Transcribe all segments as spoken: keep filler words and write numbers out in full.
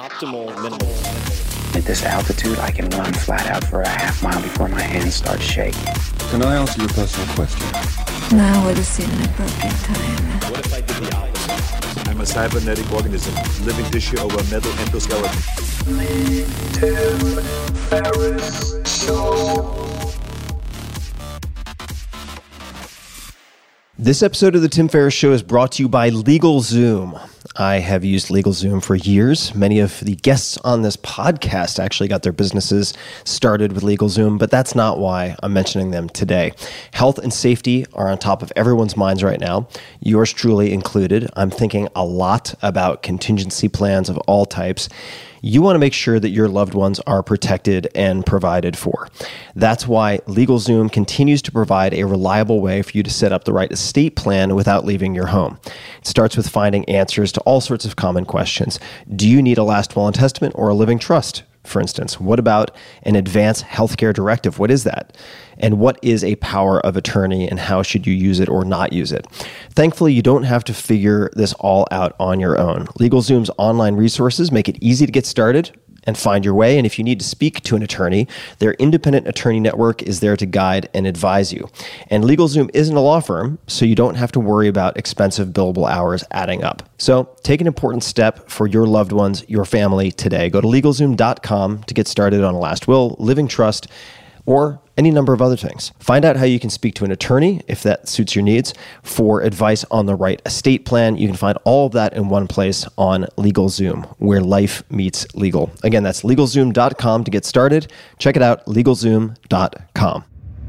Optimal minimal. At this altitude, I can run flat out for a half mile before my hands start shaking. Can I answer your personal question? Now would seem an appropriate time. What if I did the opposite? I'm a cybernetic organism, living tissue over a metal endoskeleton. Tim Ferriss Show. This episode of The Tim Ferriss Show is brought to you by LegalZoom. I have used LegalZoom for years. Many of the guests on this podcast actually got their businesses started with LegalZoom, but that's not why I'm mentioning them today. Health and safety are on top of everyone's minds right now, yours truly included. I'm thinking a lot about contingency plans of all types. You want to make sure that your loved ones are protected and provided for. That's why LegalZoom continues to provide a reliable way for you to set up the right estate plan without leaving your home. It starts with finding answers to all sorts of common questions. Do you need a last will and testament or a living trust? For instance, what about an advanced healthcare directive? What is that? And what is a power of attorney and how should you use it or not use it? Thankfully, you don't have to figure this all out on your own. LegalZoom's online resources make it easy to get started and find your way. And if you need to speak to an attorney, their independent attorney network is there to guide and advise you. And LegalZoom isn't a law firm, so you don't have to worry about expensive billable hours adding up. So take an important step for your loved ones, your family today. Go to LegalZoom dot com to get started on a last will, living trust, or any number of other things. Find out how you can speak to an attorney if that suits your needs for advice on the right estate plan. You can find all of that in one place on LegalZoom, where life meets legal. Again, that's LegalZoom dot com to get started. Check it out, LegalZoom dot com.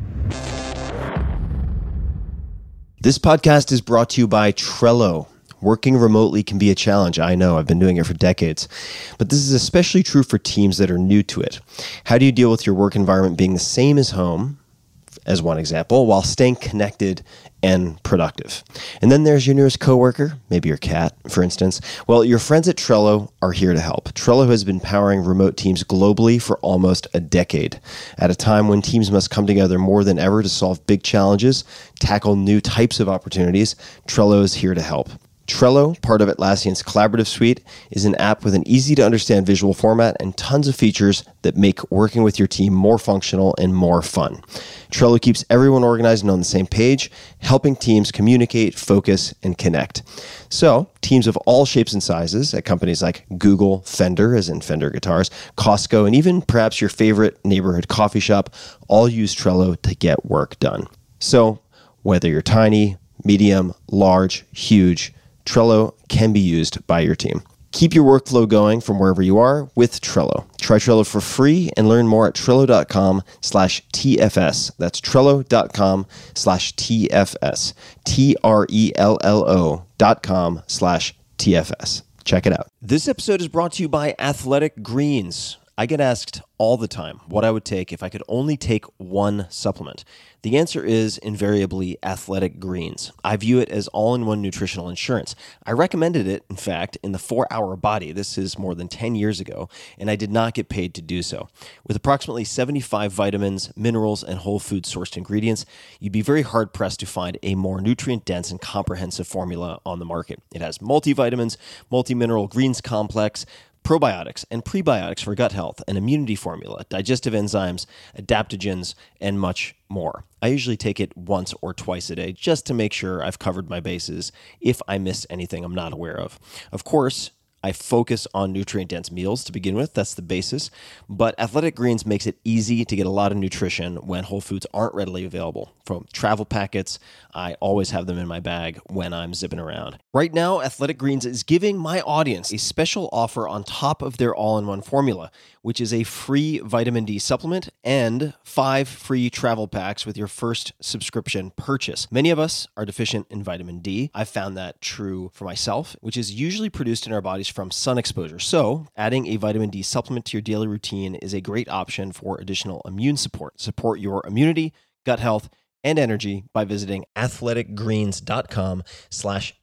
This podcast is brought to you by Trello. Working remotely can be a challenge. I know, I've been doing it for decades. But this is especially true for teams that are new to it. How do you deal with your work environment being the same as home, as one example, while staying connected and productive? And then there's your nearest coworker, maybe your cat, for instance. Well, your friends at Trello are here to help. Trello has been powering remote teams globally for almost a decade. At a time when teams must come together more than ever to solve big challenges, tackle new types of opportunities, Trello is here to help. Trello, part of Atlassian's collaborative suite, is an app with an easy-to-understand visual format and tons of features that make working with your team more functional and more fun. Trello keeps everyone organized and on the same page, helping teams communicate, focus, and connect. So, teams of all shapes and sizes at companies like Google, Fender, as in Fender guitars, Costco, and even perhaps your favorite neighborhood coffee shop, all use Trello to get work done. So, whether you're tiny, medium, large, huge, Trello can be used by your team. Keep your workflow going from wherever you are with Trello. Try Trello for free and learn more at Trello dot com slash T F S. That's Trello dot com slash T F S. T R E L L O dot com slash T F S. Check it out. This episode is brought to you by Athletic Greens. I get asked all the time what I would take if I could only take one supplement. The answer is invariably Athletic Greens. I view it as all-in-one nutritional insurance. I recommended it, in fact, in the four hour Body. This is more than ten years ago, and I did not get paid to do so. With approximately seventy-five vitamins, minerals, and whole food-sourced ingredients, you'd be very hard-pressed to find a more nutrient-dense and comprehensive formula on the market. It has multivitamins, multi-mineral greens complex, probiotics and prebiotics for gut health, an immunity formula, digestive enzymes, adaptogens, and much more. I usually take it once or twice a day just to make sure I've covered my bases if I missed anything I'm not aware of. Of course, I focus on nutrient-dense meals to begin with. That's the basis. But Athletic Greens makes it easy to get a lot of nutrition when whole foods aren't readily available. From travel packets, I always have them in my bag when I'm zipping around. Right now, Athletic Greens is giving my audience a special offer on top of their all-in-one formula, which is a free vitamin D supplement and five free travel packs with your first subscription purchase. Many of us are deficient in vitamin D. I've found that true for myself, which is usually produced in our bodies from sun exposure. So adding a vitamin D supplement to your daily routine is a great option for additional immune support. Support your immunity, gut health, and energy by visiting athleticgreens.com slash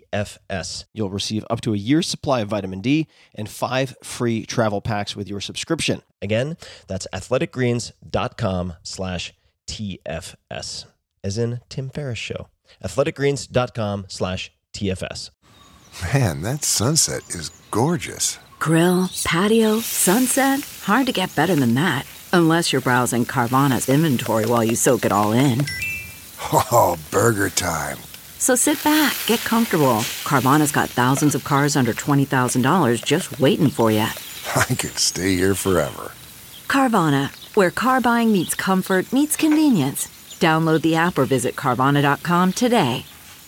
TFS. You'll receive up to a year's supply of vitamin D and five free travel packs with your subscription. Again, that's athleticgreens.com slash TFS, as in Tim Ferriss Show. athleticgreens.com slash TFS. Man, that sunset is gorgeous. Grill, patio, sunset. Hard to get better than that. Unless you're browsing Carvana's inventory while you soak it all in. Oh, burger time. So sit back, get comfortable. Carvana's got thousands of cars under twenty thousand dollars just waiting for you. I could stay here forever. Carvana, where car buying meets comfort meets convenience. Download the app or visit Carvana dot com today.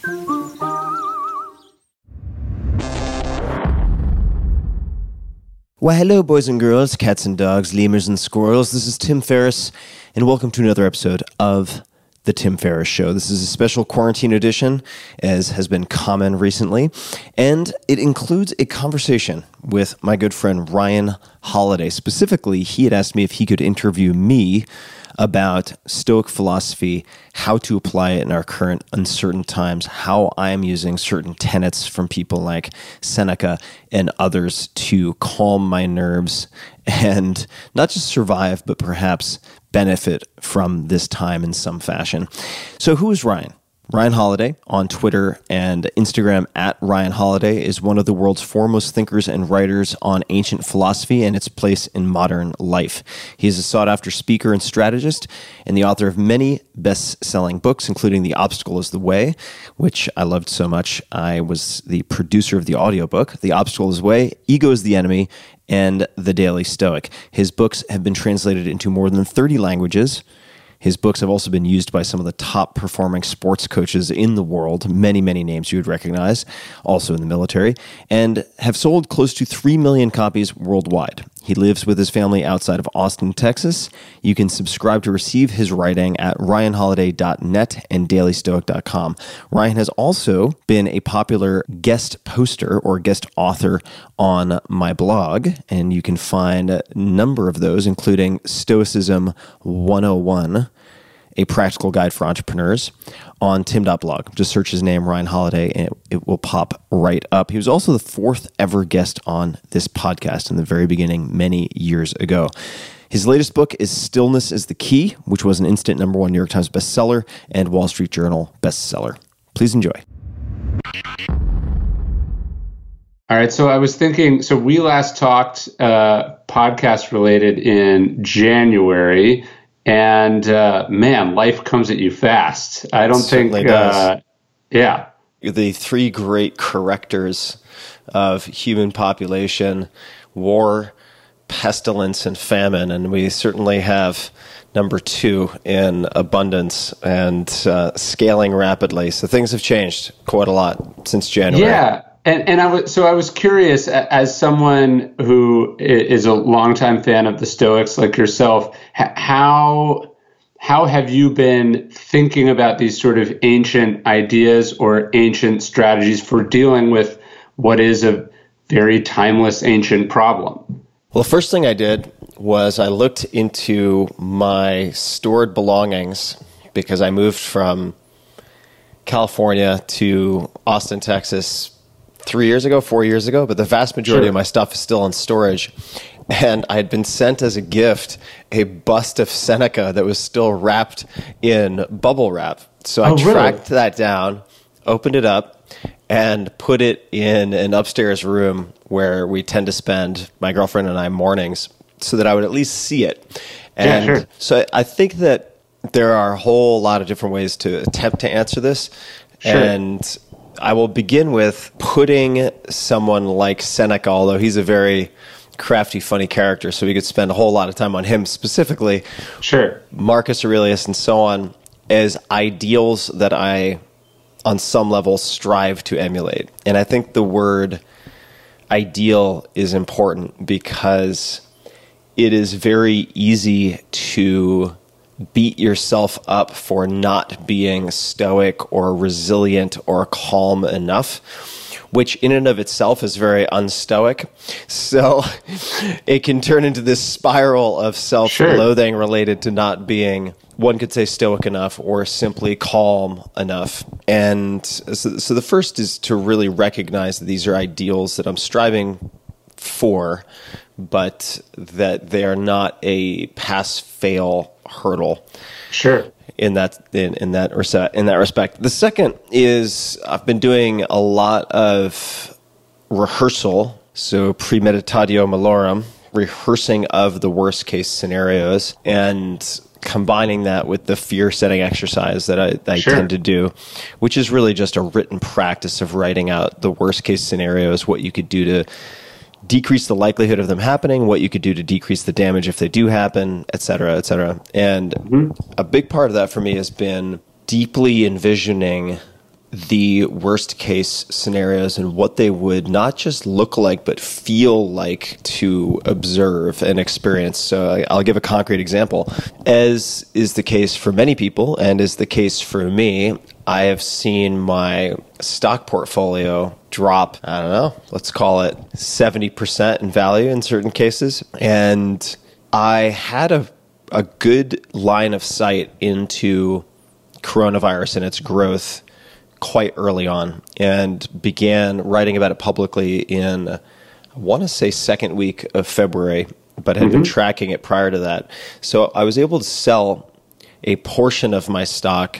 Well, hello, boys and girls, cats and dogs, lemurs and squirrels. This is Tim Ferriss, and welcome to another episode of The Tim Ferriss Show. This is a special quarantine edition, as has been common recently, and it includes a conversation with my good friend Ryan Holiday. Specifically, he had asked me if he could interview me about Stoic philosophy, how to apply it in our current uncertain times, how I am using certain tenets from people like Seneca and others to calm my nerves and not just survive, but perhaps benefit from this time in some fashion. So who is Ryan? Ryan Holiday on Twitter and Instagram at Ryan Holiday is one of the world's foremost thinkers and writers on ancient philosophy and its place in modern life. He is a sought-after speaker and strategist and the author of many best-selling books, including The Obstacle is the Way, which I loved so much. I was the producer of the audiobook, The Obstacle is the Way, Ego is the Enemy, and The Daily Stoic. His books have been translated into more than thirty languages. His books have also been used by some of the top performing sports coaches in the world, many, many names you would recognize, also in the military, and have sold close to three million copies worldwide. He lives with his family outside of Austin, Texas. You can subscribe to receive his writing at ryan holiday dot net and daily stoic dot com. Ryan has also been a popular guest poster or guest author on my blog, and you can find a number of those, including Stoicism one oh one, a practical guide for entrepreneurs, on tim dot blog. Just search his name, Ryan Holiday, and it, it will pop right up. He was also the fourth ever guest on this podcast in the very beginning, many years ago. His latest book is Stillness is the Key, which was an instant number one New York Times bestseller and Wall Street Journal bestseller. Please enjoy. All right, so I was thinking, so we last talked uh, podcast related in January. And uh, man, life comes at you fast. I don't think, uh, yeah. The three great correctors of human population: war, pestilence, and famine. And we certainly have number two in abundance and uh, scaling rapidly. So things have changed quite a lot since January. Yeah. And and I was so I was curious, as someone who is a longtime fan of the Stoics like yourself, how how have you been thinking about these sort of ancient ideas or ancient strategies for dealing with what is a very timeless ancient problem? Well, the first thing I did was I looked into my stored belongings because I moved from California to Austin, Texas, three years ago, four years ago, but the vast majority sure. of my stuff is still in storage. And I had been sent as a gift a bust of Seneca that was still wrapped in bubble wrap. So I oh, tracked really? that down, opened it up, and put it in an upstairs room where we tend to spend, my girlfriend and I, mornings, so that I would at least see it. And yeah, sure. so I think that there are a whole lot of different ways to attempt to answer this. Sure. And I will begin with putting someone like Seneca, although he's a very crafty, funny character, so we could spend a whole lot of time on him specifically. Sure. Marcus Aurelius and so on, as ideals that I, on some level, strive to emulate. And I think the word ideal is important because it is very easy to beat yourself up for not being stoic or resilient or calm enough, which in and of itself is very unstoic. So it can turn into this spiral of self-loathing sure. related to not being, one could say, stoic enough or simply calm enough. And so, so the first is to really recognize that these are ideals that I'm striving for, but that they are not a pass-fail hurdle. Sure. In that in, in that in that respect. The second is I've been doing a lot of rehearsal So premeditatio malorum, rehearsing of the worst case scenarios, and combining that with the fear setting exercise that I, I Sure. tend to do, which is really just a written practice of writing out the worst case scenarios, what you could do to decrease the likelihood of them happening, what you could do to decrease the damage if they do happen, et cetera, et cetera. And mm-hmm. a big part of that for me has been deeply envisioning the worst case scenarios and what they would not just look like, but feel like to observe and experience. So I'll give a concrete example. As is the case for many people, and is the case for me, I have seen my stock portfolio drop, I don't know, let's call it seventy percent in value in certain cases. And I had a, a good line of sight into coronavirus and its growth quite early on, and began writing about it publicly in, I want to say, second week of February, but had mm-hmm. been tracking it prior to that. So I was able to sell a portion of my stock,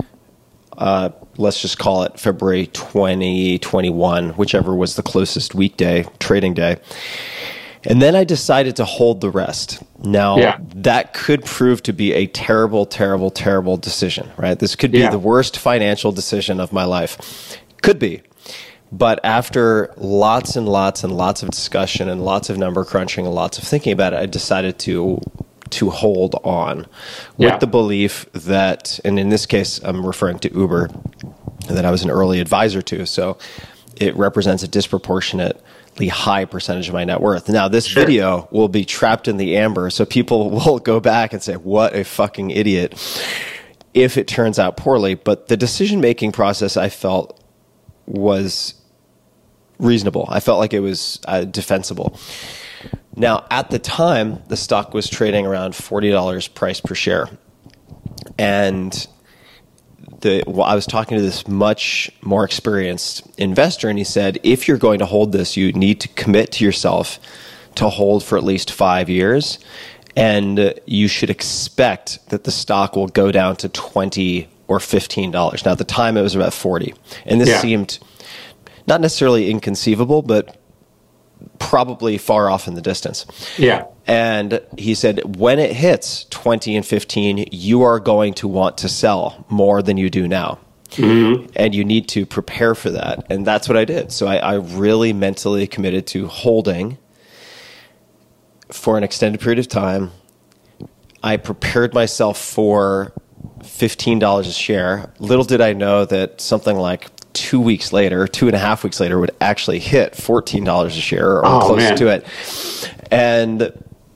uh, let's just call it February twenty twenty-one, whichever was the closest weekday trading day. And then I decided to hold the rest. Now, yeah. that could prove to be a terrible, terrible, terrible decision, right? This could be yeah. the worst financial decision of my life. Could be. But after lots and lots and lots of discussion and lots of number crunching and lots of thinking about it, I decided to to hold on with yeah. the belief that, and in this case, I'm referring to Uber, that I was an early advisor to. So it represents a disproportionate high percentage of my net worth. Now, this sure. video will be trapped in the amber, so people will go back and say, what a fucking idiot, if it turns out poorly. But the decision-making process, I felt, was reasonable. I felt like it was uh, defensible. Now, at the time, the stock was trading around forty dollars price per share. And The, well, I was talking to this much more experienced investor, and he said, if you're going to hold this, you need to commit to yourself to hold for at least five years, and you should expect that the stock will go down to twenty or fifteen dollars. Now, at the time, it was about forty, and this yeah. seemed not necessarily inconceivable, but probably far off in the distance. Yeah. And he said, when it hits twenty and fifteen, you are going to want to sell more than you do now. Mm-hmm. And you need to prepare for that. And that's what I did. So I, I really mentally committed to holding for an extended period of time. I prepared myself for fifteen dollars a share. Little did I know that something like two weeks later, two and a half weeks later, would actually hit fourteen dollars a share or oh, close man. to it. And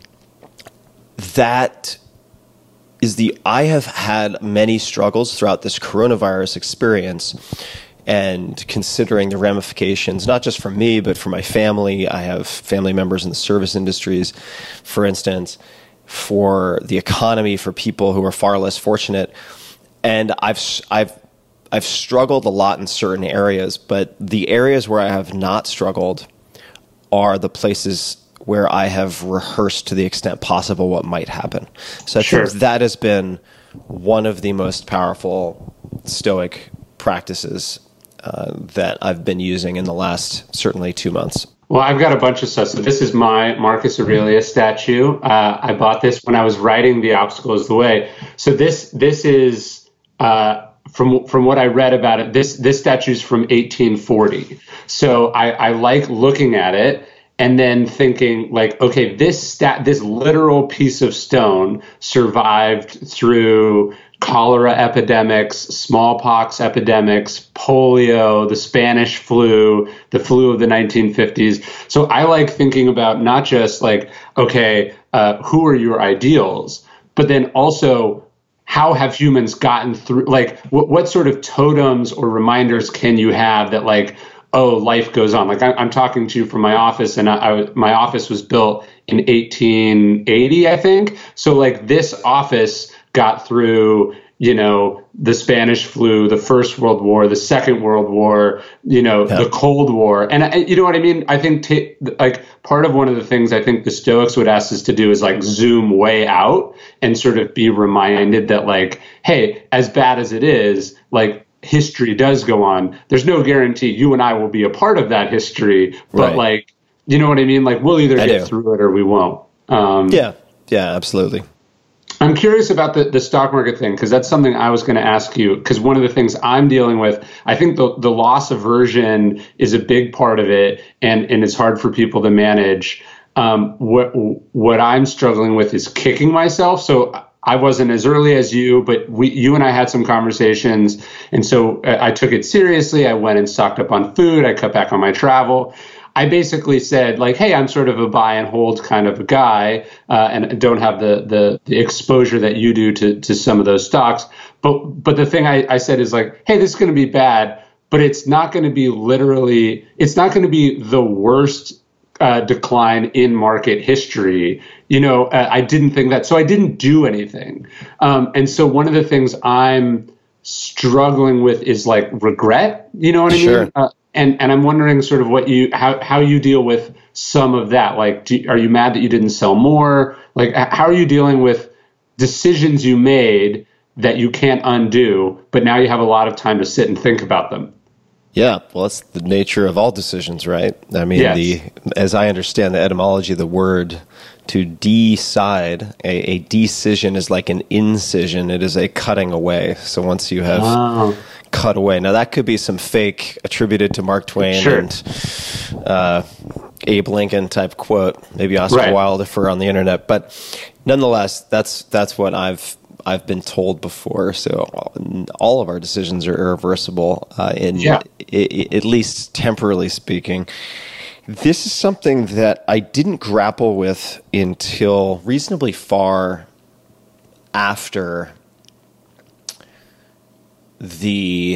that is the, I have had many struggles throughout this coronavirus experience, and considering the ramifications, not just for me, but for my family. I have family members in the service industries, for instance, for the economy, for people who are far less fortunate. And I've, I've, I've struggled a lot in certain areas, but the areas where I have not struggled are the places where I have rehearsed to the extent possible what might happen. So I sure. think that has been one of the most powerful Stoic practices uh, that I've been using in the last certainly two months. Well, I've got a bunch of stuff. So this is my Marcus Aurelius statue. Uh, I bought this when I was writing The Obstacle is the Way. So this this is... Uh, From from what I read about it, this this statue is from eighteen forty. So I, I like looking at it and then thinking like, okay, this stat this literal piece of stone survived through cholera epidemics, smallpox epidemics, polio, the Spanish flu, the flu of the nineteen fifties. So I like thinking about not just like, okay, uh, who are your ideals, but then also, how have humans gotten through, like, what, what sort of totems or reminders can you have that, like, oh, life goes on? Like, I, I'm talking to you from my office, and I, I, my office was built in eighteen eighty, I think. So, like, this office got through, you know, the Spanish flu, the First World War, the Second World War, you know, yeah. the Cold War. And I, you know what I mean? I think, t- like, part of one of the things I think the Stoics would ask us to do is, like, zoom way out and sort of be reminded that, like, hey, as bad as it is, like, history does go on. There's no guarantee you and I will be a part of that history, but, right. like, You know what I mean? Like we'll either I get do. through it or we won't. Um, Yeah, yeah, absolutely. I'm curious about the, the stock market thing, because that's something I was going to ask you, because one of the things I'm dealing with, I think the, the loss aversion is a big part of it, and, and it's hard for people to manage. Um, what what I'm struggling with is kicking myself. So I wasn't as early as you, but we, you and I had some conversations, and so I took it seriously. I went and stocked up on food. I cut back on my travel. I basically said, like, hey, I'm sort of a buy and hold kind of a guy, uh, and don't have the, the the exposure that you do to to some of those stocks. But but the thing I, I said is like, hey, this is going to be bad, but it's not going to be literally, it's not going to be the worst uh, decline in market history. You know, uh, I didn't think that, so I didn't do anything. Um, and so one of the things I'm struggling with is like regret. You know what I Sure. mean? Uh, And and I'm wondering sort of what you how how you deal with some of that. Like, do, are you mad that you didn't sell more? Like, h- how are you dealing with decisions you made that you can't undo, but now you have a lot of time to sit and think about them? Yeah, well, that's the nature of all decisions, right? I mean, Yes. the as I understand the etymology of the word, to decide, a, a decision is like an incision. It is a cutting away. So once you have Oh. cut away, now that could be some fake attributed to Mark Twain Sure. and uh, Abe Lincoln type quote, maybe Oscar Right. Wilde if we're on the internet, but nonetheless, that's that's what I've I've been told before. So all of our decisions are irreversible, uh, in Yeah. I- I- at least temporarily speaking. This is something that I didn't grapple with until reasonably far after the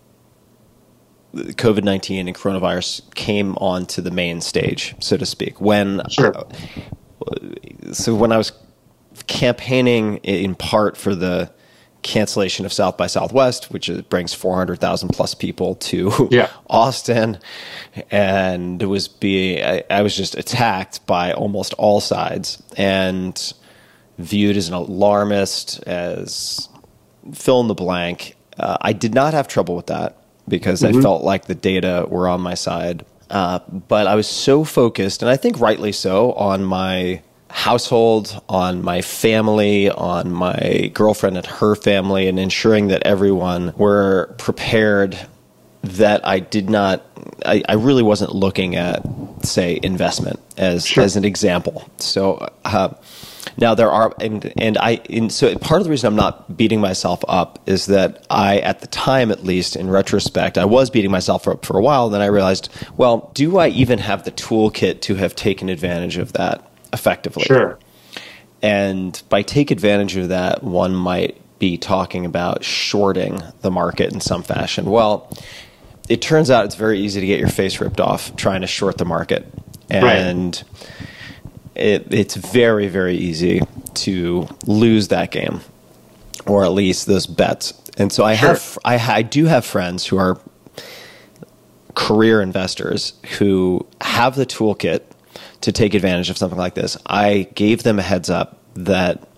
COVID nineteen and coronavirus came onto the main stage, so to speak. When Sure. uh, so when I was campaigning in part for the cancellation of South by Southwest, which is, brings four hundred thousand plus people to Yeah. Austin, and it was being I, I was just attacked by almost all sides and viewed as an alarmist, as fill in the blank. Uh, I did not have trouble with that because Mm-hmm. I felt like the data were on my side. Uh, but I was so focused, and I think rightly so, on my household, on my family, on my girlfriend and her family, and ensuring that everyone were prepared, that I did not, I, I really wasn't looking at, say, investment as Sure. as an example. So uh, now there are, and, and I, and so part of the reason I'm not beating myself up is that I, at the time, at least in retrospect, I was beating myself up for a while. And then I realized, well, do I even have the toolkit to have taken advantage of that effectively? Sure. And by take advantage of that, one might be talking about shorting the market in some fashion. Well, it turns out it's very easy to get your face ripped off trying to short the market. And it, it's very, very easy to lose that game, or at least those bets. And so I Sure. have, I, I do have friends who are career investors who have the toolkit to take advantage of something like this. I gave them a heads up that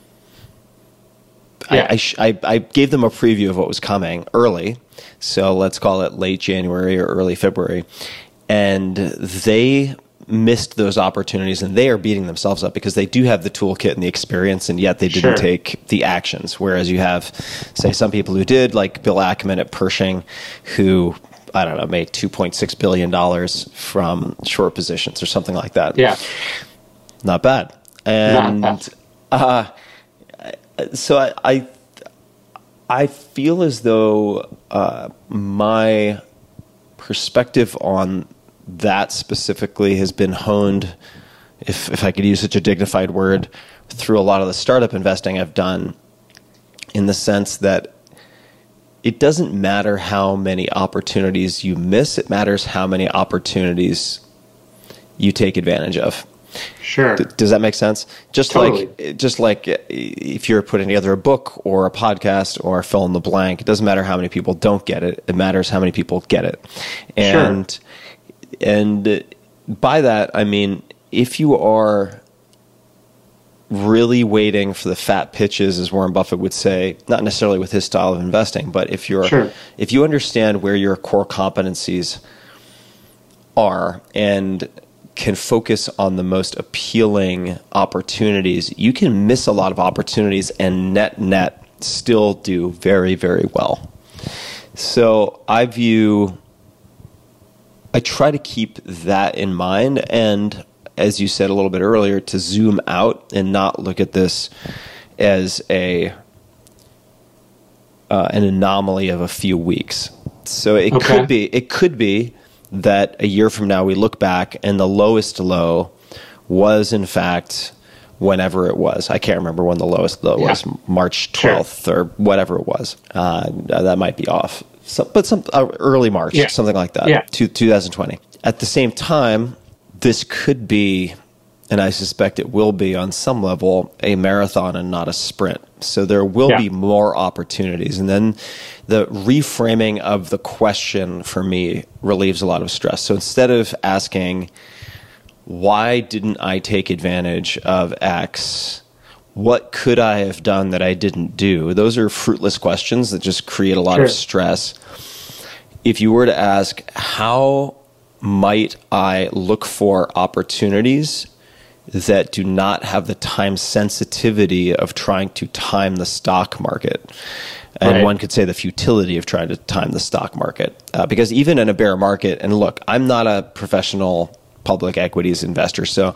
Yeah. I, I, sh- I, I gave them a preview of what was coming early. So let's call it late January or early February. And they missed those opportunities, and they are beating themselves up because they do have the toolkit and the experience, and yet they didn't Sure. take the actions. Whereas you have, say, some people who did, like Bill Ackman at Pershing, who, I don't know, made two point six billion dollars from short positions or something like that. Yeah. Not bad. And Not uh, so I, I I feel as though uh, my perspective on that specifically has been honed, if if I could use such a dignified word, through a lot of the startup investing I've done, in the sense that it doesn't matter how many opportunities you miss, it matters how many opportunities you take advantage of. Sure. D- Does that make sense? Just Totally. like just like if you're putting together a book or a podcast or fill in the blank, it doesn't matter how many people don't get it. It matters how many people get it. And Sure. and by that I mean, if you are really waiting for the fat pitches, as Warren Buffett would say, not necessarily with his style of investing, but if you're Sure. if you understand where your core competencies are and can focus on the most appealing opportunities, you can miss a lot of opportunities and net net still do very, very well. So I view, I try to keep that in mind, and as you said a little bit earlier, to zoom out and not look at this as a uh, an anomaly of a few weeks. So it Okay. could be it could be that a year from now we look back and the lowest low was in fact whenever it was. I can't remember when the lowest low Yeah. was, March twelfth sure. or whatever it was. Uh, that might be off, so, but some uh, early March, yeah. something like that. Yeah. To twenty twenty. At the same time, this could be, and I suspect it will be on some level, a marathon and not a sprint. So there will Yeah. be more opportunities. And then the reframing of the question for me relieves a lot of stress. So instead of asking, why didn't I take advantage of X? What could I have done that I didn't do? Those are fruitless questions that just create a lot Sure. of stress. If you were to ask, how might I look for opportunities that do not have the time sensitivity of trying to time the stock market? And Right. one could say the futility of trying to time the stock market. Uh, because even in a bear market, and look, I'm not a professional public equities investor, so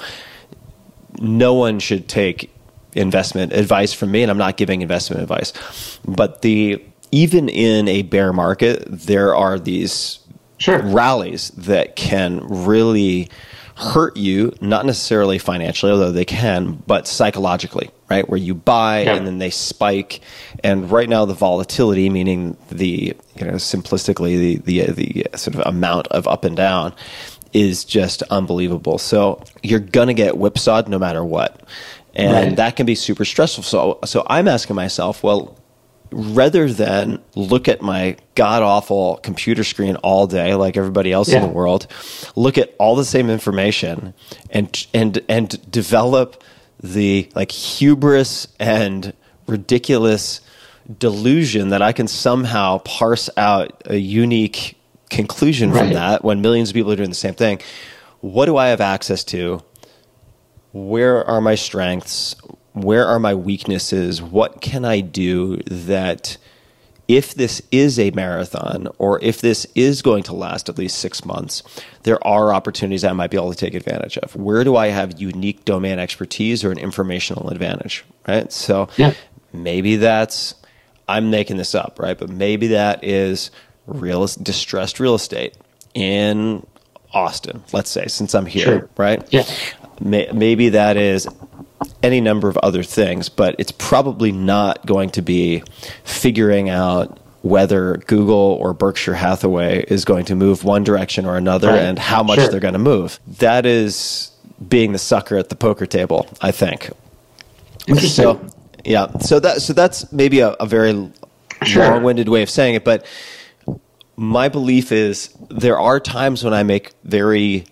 no one should take investment advice from me, and I'm not giving investment advice. But the even in a bear market, there are these Sure. rallies that can really hurt you, not necessarily financially, although they can, but psychologically, right? Where you buy Yeah. and then they spike. And right now the volatility, meaning the, you know, simplistically, the, the, the sort of amount of up and down is just unbelievable. So you're going to get whipsawed no matter what. And Right. that can be super stressful. So, so I'm asking myself, well, rather than look at my god-awful computer screen all day like everybody else Yeah. in the world, look at all the same information and and and develop the like hubris and ridiculous delusion that I can somehow parse out a unique conclusion from Right. that when millions of people are doing the same thing. What do I have access to? Where are my strengths? Where are my weaknesses? What can I do that if this is a marathon or if this is going to last at least six months, there are opportunities I might be able to take advantage of? Where do I have unique domain expertise or an informational advantage, right? So Yeah. maybe that's, I'm making this up, right? But maybe that is real distressed real estate in Austin, let's say, since I'm here, Sure. right? Yeah. May, maybe that is any number of other things, but it's probably not going to be figuring out whether Google or Berkshire Hathaway is going to move one direction or another Right. and how much Sure. they're going to move. That is being the sucker at the poker table, I think. Interesting. So, yeah. So that so that's maybe a, a very Sure. long-winded way of saying it, but my belief is there are times when I make very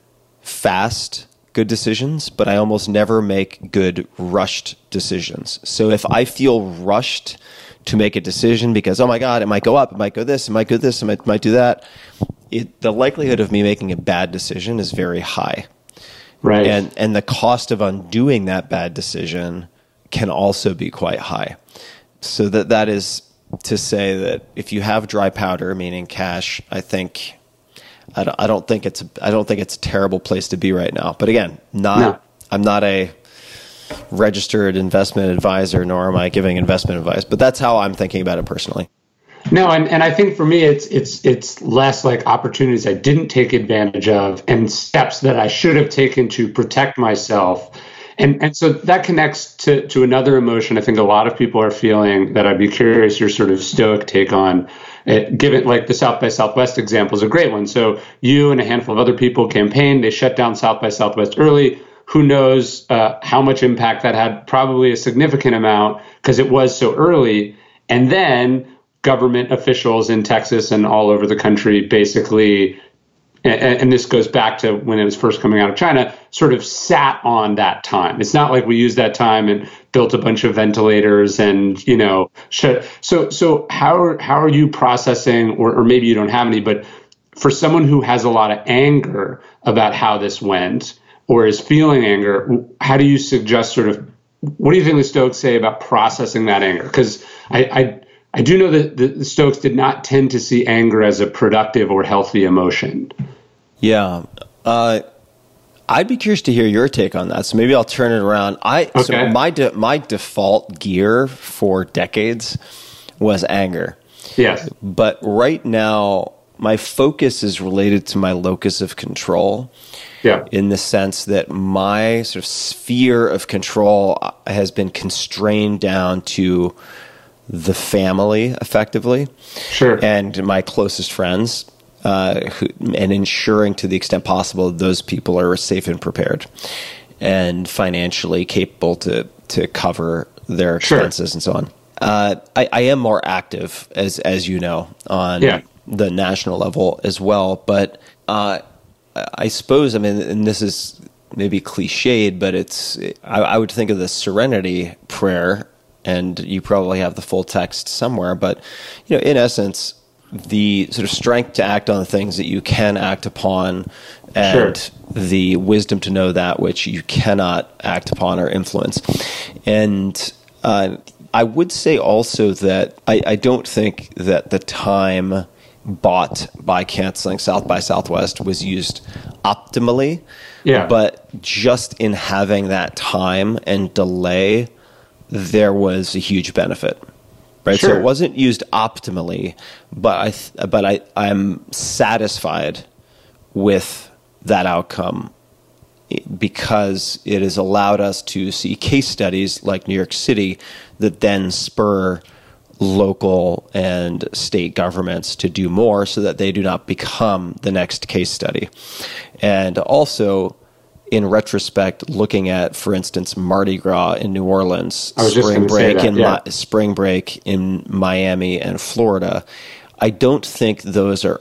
fast, good decisions, but I almost never make good rushed decisions. So if I feel rushed to make a decision because, oh my God, it might go up, it might go this, it might go this, it might, might do that, it, the likelihood of me making a bad decision is very high. Right. And and the cost of undoing that bad decision can also be quite high. So that that is to say that if you have dry powder, meaning cash, I think I don't, I don't think it's I don't think it's a terrible place to be right now. But again, not No. I'm not a registered investment advisor, nor am I giving investment advice. But that's how I'm thinking about it personally. No, and, and I think for me, it's it's it's less like opportunities I didn't take advantage of and steps that I should have taken to protect myself. And and so that connects to, to another emotion I think a lot of people are feeling that I'd be curious your sort of stoic take on. It, given like the South by Southwest example is a great one. So you and a handful of other people campaigned. They shut down South by Southwest early. Who knows uh, how much impact that had? Probably a significant amount because it was so early. And then government officials in Texas and all over the country basically, and, and this goes back to when it was first coming out of China, sort of sat on that time. It's not like we used that time and built a bunch of ventilators and, you know, shut. So, so how are, how are you processing, or, or maybe you don't have any, but for someone who has a lot of anger about how this went or is feeling anger, how do you suggest sort of, what do you think the Stoics say about processing that anger? Because I, I I do know that the Stoics did not tend to see anger as a productive or healthy emotion. Yeah. Uh, I'd be curious to hear your take on that. So maybe I'll turn it around. I okay. So my de- my default gear for decades was anger. Yes. But right now, my focus is related to my locus of control. Yeah. In the sense that my sort of sphere of control has been constrained down to the family, effectively. Sure. And my closest friends. Uh, who, and ensuring to the extent possible those people are safe and prepared and financially capable to, to cover their expenses sure. and so on. Uh, I, I am more active, as as you know, on yeah. the national level as well. But uh, I suppose, I mean, and this is maybe cliched, but it's I, I would think of the Serenity Prayer, and you probably have the full text somewhere. But you know, in essence, the sort of strength to act on the things that you can act upon and sure. the wisdom to know that which you cannot act upon or influence. And uh, I would say also that I, I don't think that the time bought by canceling South by Southwest was used optimally. Yeah. But just in having that time and delay, there was a huge benefit. Right, sure. So it wasn't used optimally, but I th- but I I'm satisfied with that outcome because it has allowed us to see case studies like New York City that then spur local and state governments to do more so that they do not become the next case study. And also, in retrospect, looking at, for instance, Mardi Gras in New Orleans, spring break in yeah. Mi- spring break in Miami and Florida, I don't think those are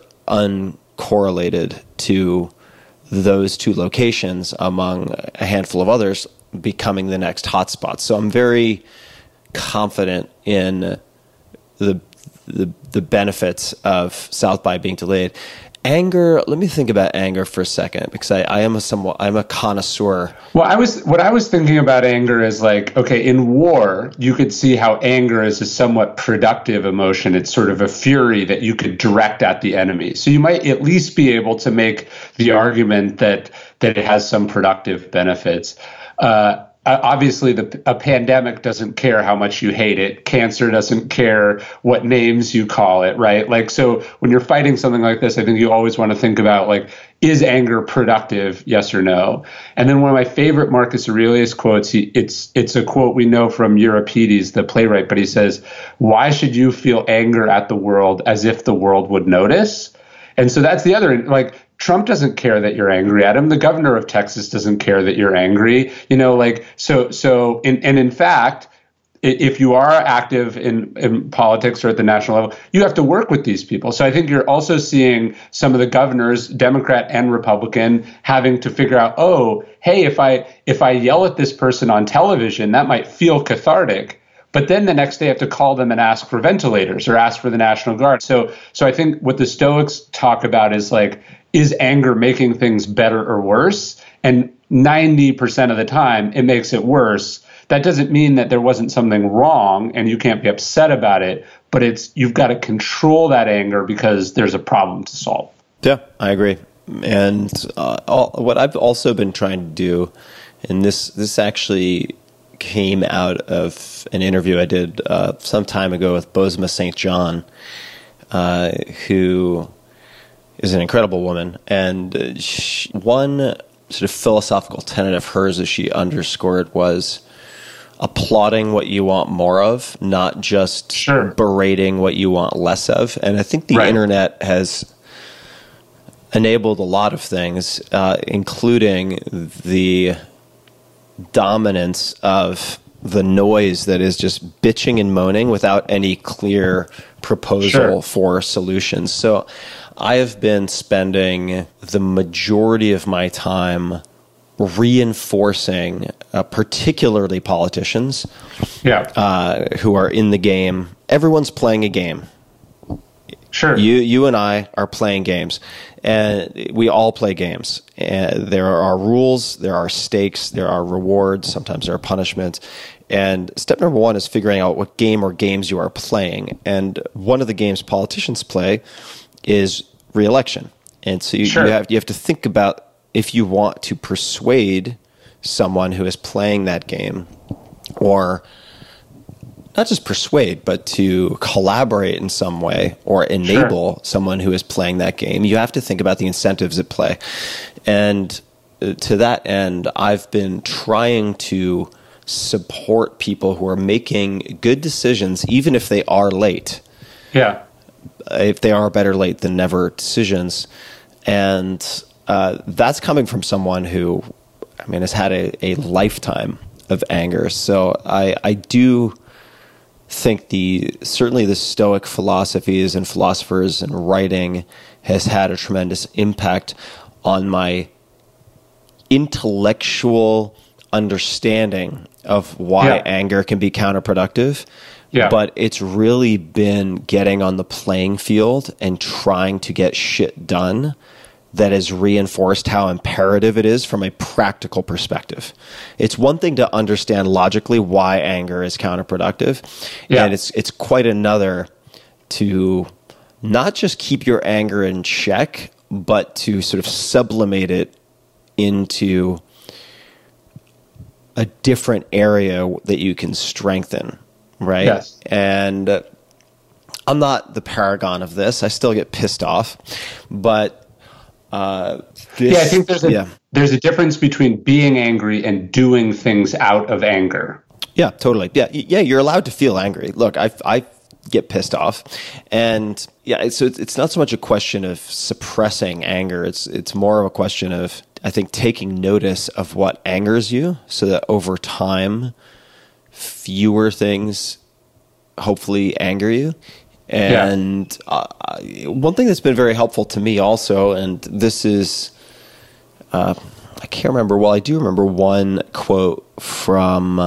uncorrelated to those two locations among a handful of others becoming the next hotspots. So I'm very confident in the the, the benefits of South by being delayed. Anger. Let me think about anger for a second because I, I am a somewhat I'm a connoisseur. Well, I was what I was thinking about anger is like, okay, in war, you could see how anger is a somewhat productive emotion. It's sort of a fury that you could direct at the enemy. So you might at least be able to make the argument that that it has some productive benefits. Uh, Obviously, the, a pandemic doesn't care how much you hate it. Cancer doesn't care what names you call it, right? Like, so when you're fighting something like this, I think you always want to think about, like, is anger productive, yes or no? And then one of my favorite Marcus Aurelius quotes, he, it's it's a quote we know from Euripides, the playwright, but he says, why should you feel anger at the world as if the world would notice? And so that's the other, like, Trump doesn't care that you're angry at him. The governor of Texas doesn't care that you're angry. You know, like, so, so, in, and in fact, if you are active in, in politics or at the national level, you have to work with these people. So I think you're also seeing some of the governors, Democrat and Republican, having to figure out, oh, hey, if I if I yell at this person on television, that might feel cathartic. But then the next day I have to call them and ask for ventilators or ask for the National Guard. So so I think what the Stoics talk about is like, is anger making things better or worse? And ninety percent of the time, it makes it worse. That doesn't mean that there wasn't something wrong and you can't be upset about it, but it's you've got to control that anger because there's a problem to solve. Yeah, I agree. And uh, all, what I've also been trying to do, and this this actually came out of an interview I did uh, some time ago with Bozoma Saint John, uh, who is an incredible woman. And she, one sort of philosophical tenet of hers, as she underscored, was applauding what you want more of, not just sure. berating what you want less of. And I think the right. internet has enabled a lot of things, uh, including the dominance of the noise that is just bitching and moaning without any clear proposal sure. for solutions. So I have been spending the majority of my time reinforcing, uh, particularly politicians yeah. uh, who are in the game. Everyone's playing a game. Sure. You you and I are playing games, and we all play games. And there are rules, there are stakes, there are rewards, sometimes there are punishments. And step number one is figuring out what game or games you are playing. And one of the games politicians play is re-election. And so you, sure. you have you have to think about if you want to persuade someone who is playing that game, or not just persuade, but to collaborate in some way or enable sure. someone who is playing that game. You have to think about the incentives at play. And to that end, I've been trying to support people who are making good decisions, even if they are late. Yeah. If they are better late than never decisions. And uh, that's coming from someone who, I mean, has had a, a lifetime of anger. So I, I do think the certainly the Stoic philosophies and philosophers and writing has had a tremendous impact on my intellectual understanding of why yeah. anger can be counterproductive. Yeah. But it's really been getting on the playing field and trying to get shit done that has reinforced how imperative it is from a practical perspective. It's one thing to understand logically why anger is counterproductive, yeah. and it's it's quite another to not just keep your anger in check, but to sort of sublimate it into a different area that you can strengthen, right? Yes. And uh, I'm not the paragon of this. I still get pissed off, but Uh, this, yeah, I think there's a yeah. there's a difference between being angry and doing things out of anger. Yeah, totally. Yeah, yeah, you're allowed to feel angry. Look, I I get pissed off, and yeah, so it's, it's not so much a question of suppressing anger. It's it's more of a question of, I think, taking notice of what angers you, so that over time, fewer things hopefully anger you. And yeah. uh, one thing that's been very helpful to me also, and this is, uh, I can't remember, well, I do remember one quote from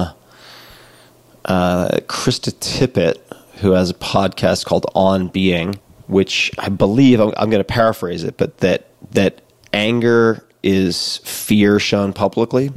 uh, Krista Tippett, who has a podcast called On Being, which I believe, I'm, I'm going to paraphrase it, but that that anger is fear shown publicly.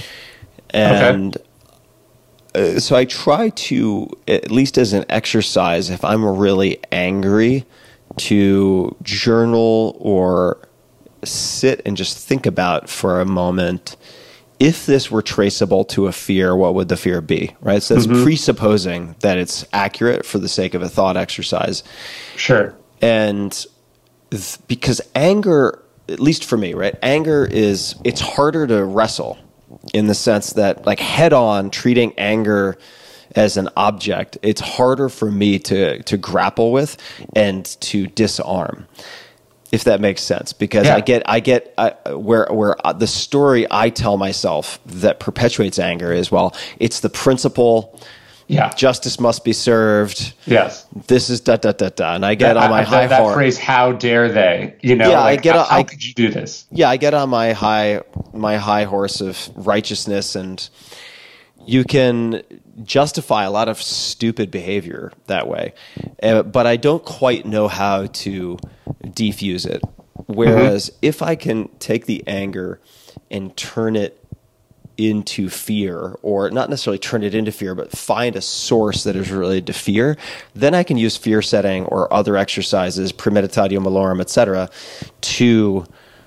And okay. Uh, so I try to, at least as an exercise, if I'm really angry, to journal or sit and just think about for a moment, if this were traceable to a fear, what would the fear be, right? So that's mm-hmm. presupposing that it's accurate for the sake of a thought exercise. Sure. And th- because anger, at least for me, right, anger is, it's harder to wrestle. In the sense that, like, head on treating anger as an object, it's harder for me to to grapple with and to disarm, if that makes sense. Because yeah. I get I get I, where where the story I tell myself that perpetuates anger is, well, it's the principle. Yeah, justice must be served. Yes, this is da da da da, and I get that, on my I, high that, horse. That phrase, "How dare they?" You know, yeah, like, I get. How, A, how I, could you do this? Yeah, I get on my high my high horse of righteousness, and you can justify a lot of stupid behavior that way, uh, but I don't quite know how to defuse it. Whereas mm-hmm. if I can take the anger and turn it into fear, or not necessarily turn it into fear, but find a source that is related to fear, then I can use fear setting or other exercises, premeditatio malorum, et cetera, to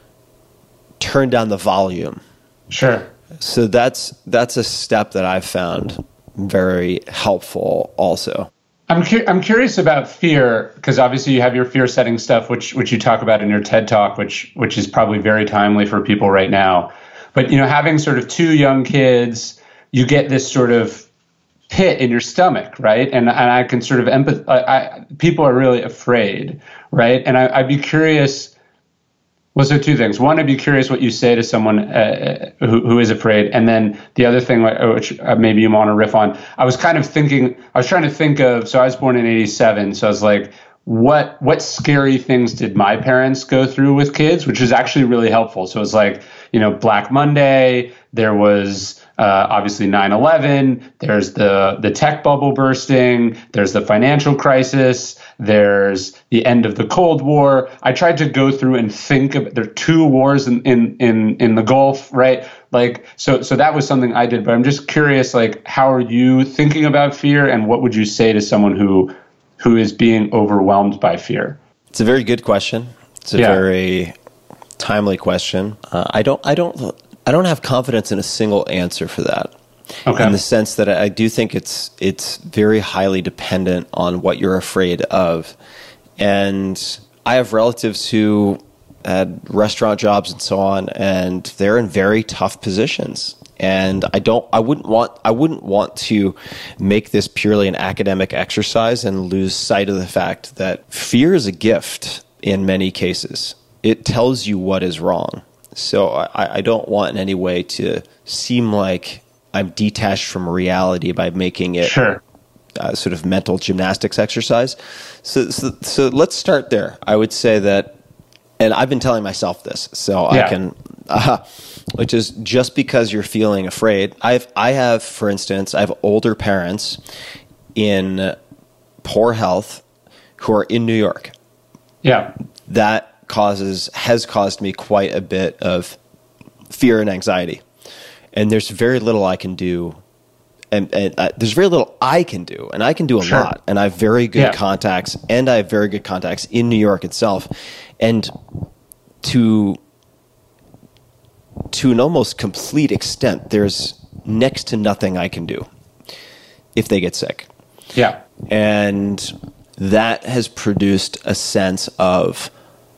turn down the volume. Sure. So that's that's a step that I've found very helpful also. I'm cu- I'm curious about fear, because obviously you have your fear setting stuff, which which you talk about in your TED Talk, which which is probably very timely for people right now. But, you know, having sort of two young kids, you get this sort of pit in your stomach, right? And and I can sort of empathize. I, I, people are really afraid, right? And I, I'd be curious. Well, so two things. One, I'd be curious what you say to someone uh, who who is afraid, and then the other thing, which maybe you want to riff on. I was kind of thinking. I was trying to think of. So I was born in eighty-seven. So I was like, what what scary things did my parents go through with kids, which was actually really helpful. So it was like, you know, Black Monday, there was uh, obviously nine eleven, there's the, the tech bubble bursting, there's the financial crisis, there's the end of the Cold War. I tried to go through and think of, there are two wars in, in, in, in the Gulf, right? Like, so, so that was something I did, but I'm just curious, like, how are you thinking about fear, and what would you say to someone who, who is being overwhelmed by fear? It's a very good question. It's a yeah. very timely question. Uh, I don't, I don't, I don't have confidence in a single answer for that. Okay. In the sense that I do think it's it's very highly dependent on what you're afraid of. And I have relatives who had restaurant jobs and so on, and they're in very tough positions. And I don't I wouldn't want I wouldn't want to make this purely an academic exercise and lose sight of the fact that fear is a gift in many cases. It tells you what is wrong. So I, I don't want in any way to seem like I'm detached from reality by making it sure. uh, sort of mental gymnastics exercise. So, so, so let's start there. I would say that, and I've been telling myself this, so yeah. I can, uh, which is just because you're feeling afraid. I've, I have, for instance, I have older parents in poor health who are in New York. Yeah. That causes, has caused me quite a bit of fear and anxiety. And there's very little I can do, and, and uh, there's very little I can do, and I can do a sure. lot. And I have very good yeah. contacts, and I have very good contacts in New York itself. And to to an almost complete extent, there's next to nothing I can do if they get sick. Yeah, and that has produced a sense of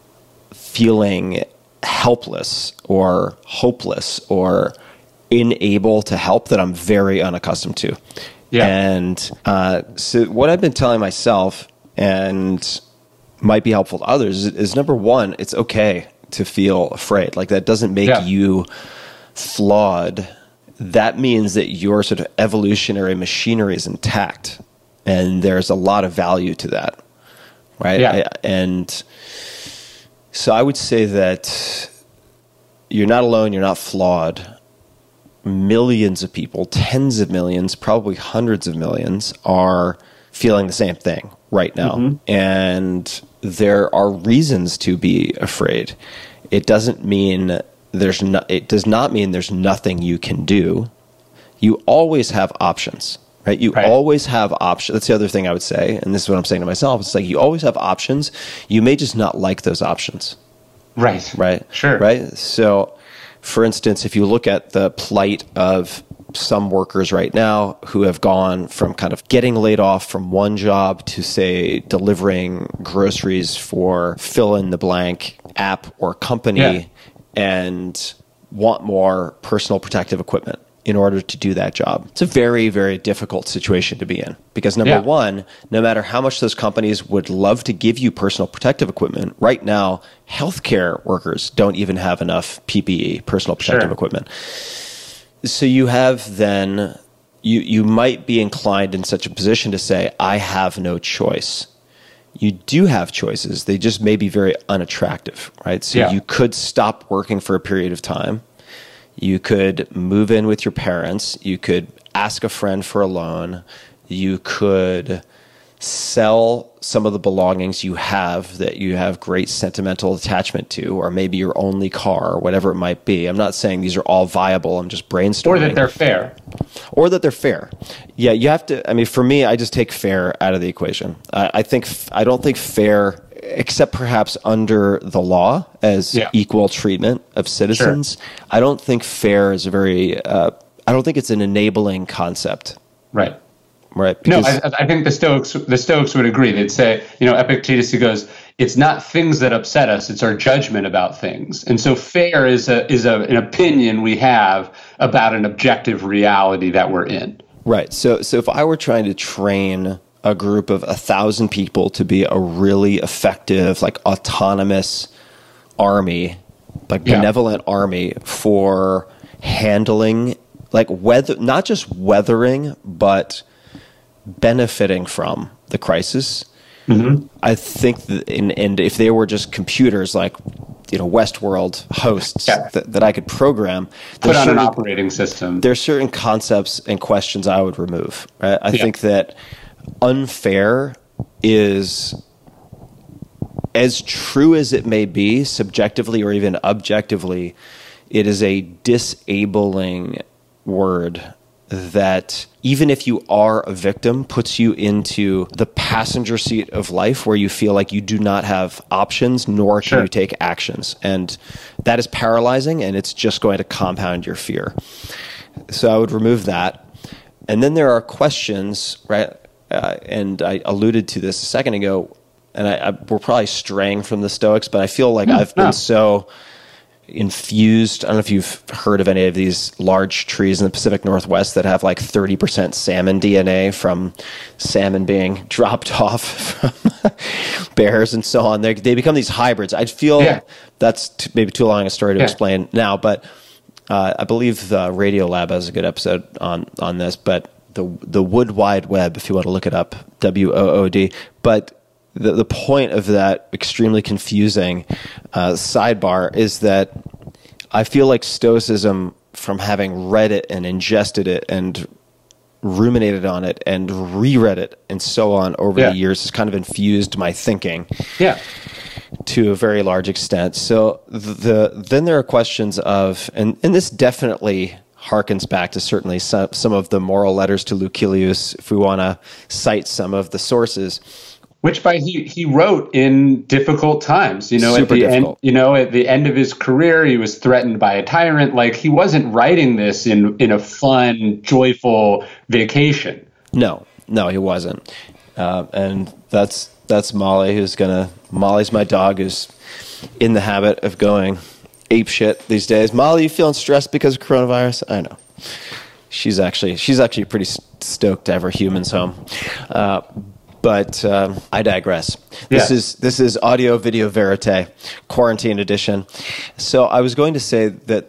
feeling helpless or hopeless or unable to help that I'm very unaccustomed to. Yeah. And uh, so what I've been telling myself, and might be helpful to others, is, is number one, it's okay to feel afraid. Like, that doesn't make yeah. you flawed. That means that your sort of evolutionary machinery is intact, and there's a lot of value to that, right? Yeah. I, and so I would say that you're not alone, you're not flawed. Millions of people, tens of millions, probably hundreds of millions, are feeling the same thing right now. Mm-hmm. And there are reasons to be afraid. It doesn't mean there's no, it does not mean there's nothing you can do. You always have options, right? You right. always have options. That's the other thing I would say. And this is what I'm saying to myself. It's like, you always have options. You may just not like those options. Right. Right. Sure. Right. So, for instance, if you look at the plight of some workers right now who have gone from kind of getting laid off from one job to, say, delivering groceries for fill in the blank app or company yeah. and want more personal protective equipment in order to do that job. It's a very, very difficult situation to be in, because number yeah. one, no matter how much those companies would love to give you personal protective equipment, right now, healthcare workers don't even have enough P P E, personal protective sure. equipment. So you have then, you, you might be inclined in such a position to say, I have no choice. You do have choices. They just may be very unattractive, right? So yeah. you could stop working for a period of time. You could move in with your parents. You could ask a friend for a loan. You could sell some of the belongings you have that you have great sentimental attachment to, or maybe your only car, or whatever it might be. I'm not saying these are all viable. I'm just brainstorming. Or that they're fair. Or that they're fair. Yeah, you have to, I mean, for me, I just take fair out of the equation. I, I think, I don't think fair, except perhaps under the law as yeah. equal treatment of citizens. Sure. I don't think fair is a very, uh, I don't think it's an enabling concept. Right. Right. No, I, I think the Stoics, the Stoics would agree. They'd say, you know, Epictetus, he goes, it's not things that upset us, it's our judgment about things. And so fair is a is a, an opinion we have about an objective reality that we're in. Right. So so if I were trying to train a group of a thousand people to be a really effective, like autonomous army, like yeah. benevolent army for handling, like weather, not just weathering, but benefiting from the crisis. Mm-hmm. I think that in, and if they were just computers, like you know, Westworld hosts Yeah. that, that I could program. Put There's on an certain- operating system. There's certain concepts and questions I would remove. Right? I Yeah. think that unfair is as true as it may be, subjectively or even objectively. It is a disabling word that, even if you are a victim, puts you into the passenger seat of life where you feel like you do not have options, nor can Sure. you take actions. And that is paralyzing, and it's just going to compound your fear. So I would remove that. And then there are questions, right? Uh, and I alluded to this a second ago, and I, I, we're probably straying from the Stoics, but I feel like I've been no. so infused. I don't know if you've heard of any of these large trees in the Pacific Northwest that have like thirty percent salmon D N A from salmon being dropped off from bears and so on. They they become these hybrids. I feel Yeah. that's t- maybe too long a story to Yeah. explain now, but uh, I believe the Radiolab has a good episode on, on this, but the the Wood Wide Web, if you want to look it up, W O O D. But The, the point of that extremely confusing uh, sidebar is that I feel like Stoicism, from having read it and ingested it and ruminated on it and reread it and so on over Yeah. the years, has kind of infused my thinking Yeah. to a very large extent. So the, the then there are questions of, and, and this definitely harkens back to certainly some, some of the moral letters to Lucilius, if we want to cite some of the sources. Which by he he wrote in difficult times, you know, Super at the difficult. end, you know, at the end of his career, he was threatened by a tyrant. Like, he wasn't writing this in in a fun, joyful vacation. No, no, he wasn't. Uh, and that's that's Molly, who's gonna. Molly's my dog, who's in the habit of going ape shit these days. Molly, you feeling stressed because of coronavirus? I know. She's actually she's actually pretty stoked to have her humans home. Uh, But um, I digress. This Yeah. is this is audio video verite, quarantine edition. So I was going to say that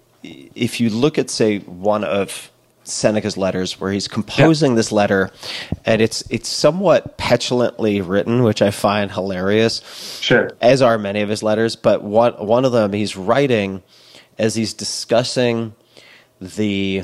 if you look at, say, one of Seneca's letters, where he's composing yeah. this letter, and it's it's somewhat petulantly written, which I find hilarious. Sure, as are many of his letters. But one one of them he's writing as he's discussing the,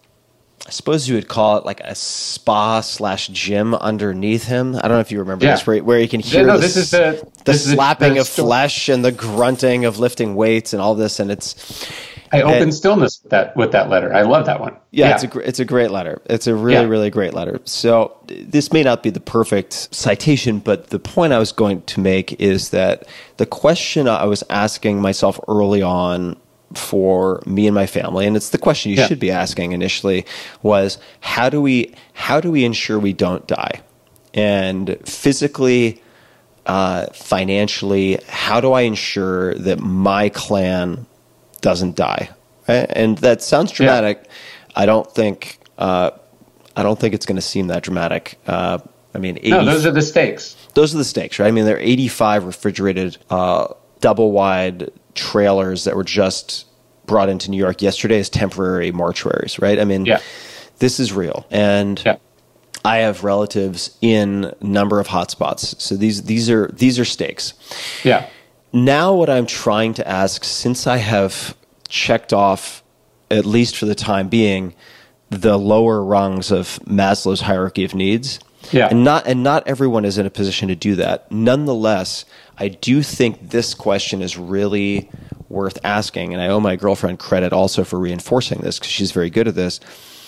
I suppose you would call it like a spa slash gym underneath him. I don't know if you remember yeah. this, where, where you can hear yeah, no, the, this is the, the this slapping is the, of flesh and the grunting of lifting weights and all this. And it's... I open and, stillness with that, with that letter. I love that one. Yeah, yeah. it's a it's a great letter. It's a really, yeah. really great letter. So this may not be the perfect citation, but the point I was going to make is that the question I was asking myself early on for me and my family, and it's the question you yeah. should be asking initially, was how do we how do we ensure we don't die? And physically, uh, financially, how do I ensure that my clan doesn't die? Right? And that sounds dramatic. Yeah. I don't think uh, I don't think it's going to seem that dramatic. Uh, I mean, eighty, no, those are the stakes. Those are the stakes, right? I mean, there are eighty-five refrigerated uh, double wide trailers that were just brought into New York yesterday as temporary mortuaries, right? I mean, yeah. this is real. And yeah. I have relatives in a number of hotspots. So these these are these are stakes. Yeah. Now what I'm trying to ask, since I have checked off, at least for the time being, the lower rungs of Maslow's hierarchy of needs, yeah. and not and not everyone is in a position to do that. Nonetheless, I do think this question is really worth asking, and I owe my girlfriend credit also for reinforcing this, because she's very good at this.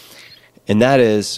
And that is,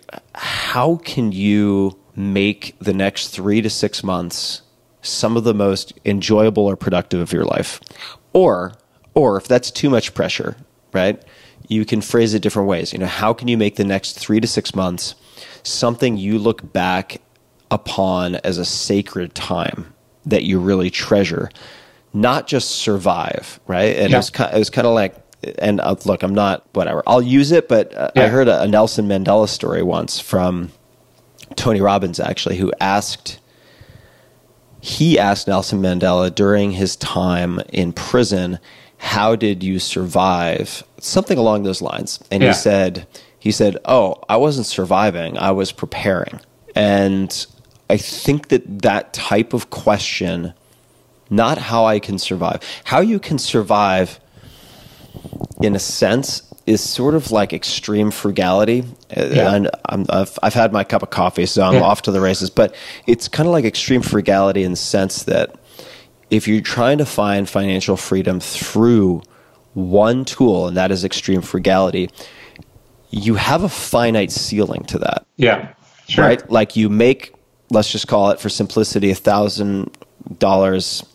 how can you make the next three to six months some of the most enjoyable or productive of your life? Or, or if that's too much pressure, right, you can phrase it different ways. You know, how can you make the next three to six months something you look back upon as a sacred time that you really treasure, not just survive, right? And yeah. it was kind of, it was kind of like, and uh, look, I'm not, whatever, I'll use it, but uh, yeah. I heard a, a Nelson Mandela story once from Tony Robbins, actually, who asked, he asked Nelson Mandela during his time in prison, how did you survive? Something along those lines. And yeah. he said, he said, oh, I wasn't surviving, I was preparing. And I think that that type of question not how I can survive. How you can survive, in a sense, is sort of like extreme frugality. Yeah. And I'm, I've, I've had my cup of coffee, so I'm yeah. off to the races. But it's kind of like extreme frugality in the sense that if you're trying to find financial freedom through one tool, and that is extreme frugality, you have a finite ceiling to that. Yeah, sure. Right? Like you make, let's just call it for simplicity, one thousand dollars.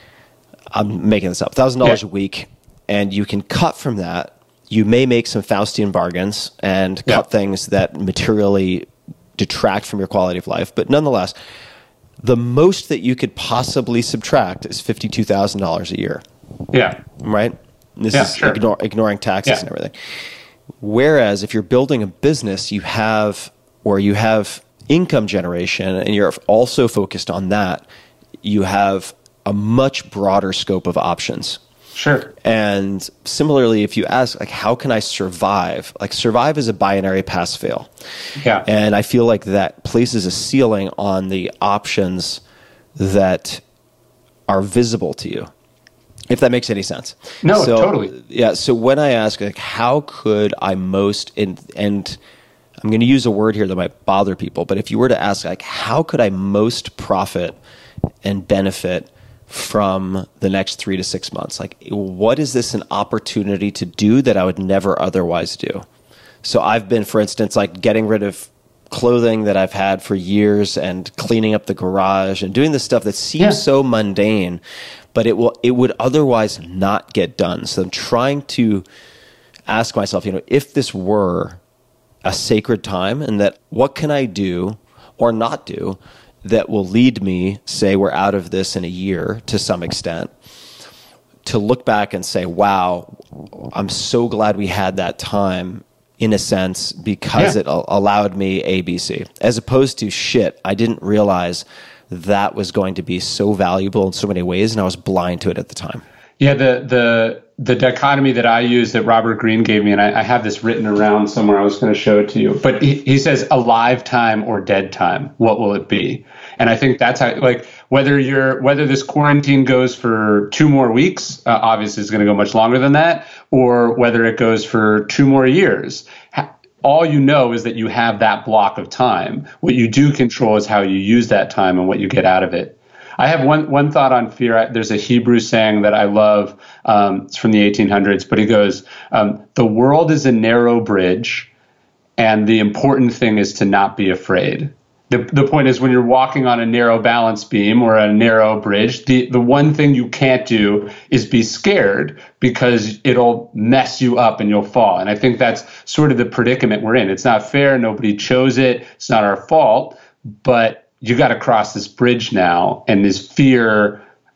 I'm making this up, one thousand dollars yeah. a week, and you can cut from that. You may make some Faustian bargains and cut yeah. things that materially detract from your quality of life. But nonetheless, the most that you could possibly subtract is fifty-two thousand dollars a year. Yeah. Right? This yeah, is sure. ignore, ignoring taxes yeah. and everything. Whereas if you're building a business, you have, or you have income generation and you're also focused on that, you have a much broader scope of options. Sure. And similarly, if you ask, like, how can I survive? Like, survive is a binary pass fail. Yeah. And I feel like that places a ceiling on the options that are visible to you, if that makes any sense. No, so, totally. Yeah. So when I ask, like, how could I most, and, and I'm going to use a word here that might bother people, but if you were to ask, like, how could I most profit and benefit from the next three to six months? Like, what is this an opportunity to do that I would never otherwise do? So I've been, for instance, like getting rid of clothing that I've had for years and cleaning up the garage and doing this stuff that seems yeah. so mundane, but it will, it would otherwise not get done. So I'm trying to ask myself, you know, if this were a sacred time, and that what can I do or not do that will lead me, say we're out of this in a year to some extent, to look back and say, wow, I'm so glad we had that time, in a sense, because yeah. it a- allowed me A B C, as opposed to, shit, I didn't realize that was going to be so valuable in so many ways, and I was blind to it at the time. Yeah, the the the dichotomy that I use that Robert Greene gave me, and I, I have this written around somewhere, I was going to show it to you, but he, he says, alive time or dead time, what will it be? And I think that's how, like, whether you're, whether this quarantine goes for two more weeks, uh, obviously it's going to go much longer than that, or whether it goes for two more years, ha- all you know is that you have that block of time. What you do control is how you use that time and what you get out of it. I have one one thought on fear. There's a Hebrew saying that I love. Um, it's from the eighteen hundreds, but it goes, um, the world is a narrow bridge, and the important thing is to not be afraid. The the point is, when you're walking on a narrow balance beam or a narrow bridge, the, the one thing you can't do is be scared, because it'll mess you up and you'll fall. And I think that's sort of the predicament we're in. It's not fair. Nobody chose it. It's not our fault. But you got to cross this bridge now, and this fear,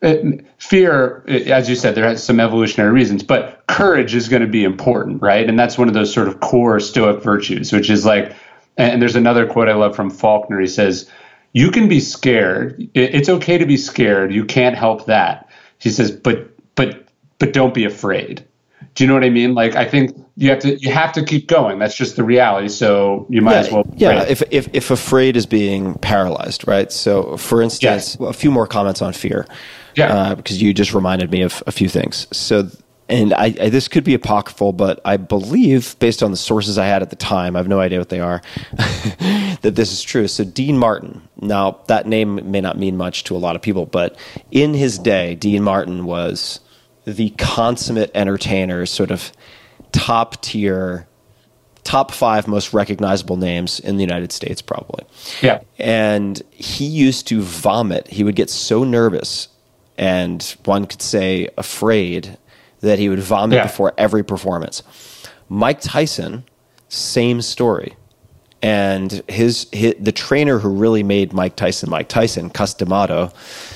fear, as you said, there has some evolutionary reasons, but courage is going to be important, right? And that's one of those sort of core Stoic virtues, which is like, and there's another quote I love from Faulkner. He says, you can be scared. It's okay to be scared. You can't help that. He says, but, but, but don't be afraid. Do you know what I mean? Like, I think you have to you have to keep going. That's just the reality. So you might yeah, as well. Yeah. If, if if afraid is being paralyzed, right? So, for instance, yes. a few more comments on fear. Yeah. Uh, because you just reminded me of a few things. So, and I, I this could be apocryphal, but I believe, based on the sources I had at the time, I have no idea what they are, that this is true. So, Dean Martin. Now, that name may not mean much to a lot of people, but in his day, Dean Martin was the consummate entertainer, sort of top tier, top five most recognizable names in the United States, probably. Yeah. And he used to vomit. He would get so nervous, and one could say afraid, that he would vomit yeah. before every performance. Mike Tyson, same story. And his, his the trainer who really made Mike Tyson Mike Tyson, Cus D'Amato,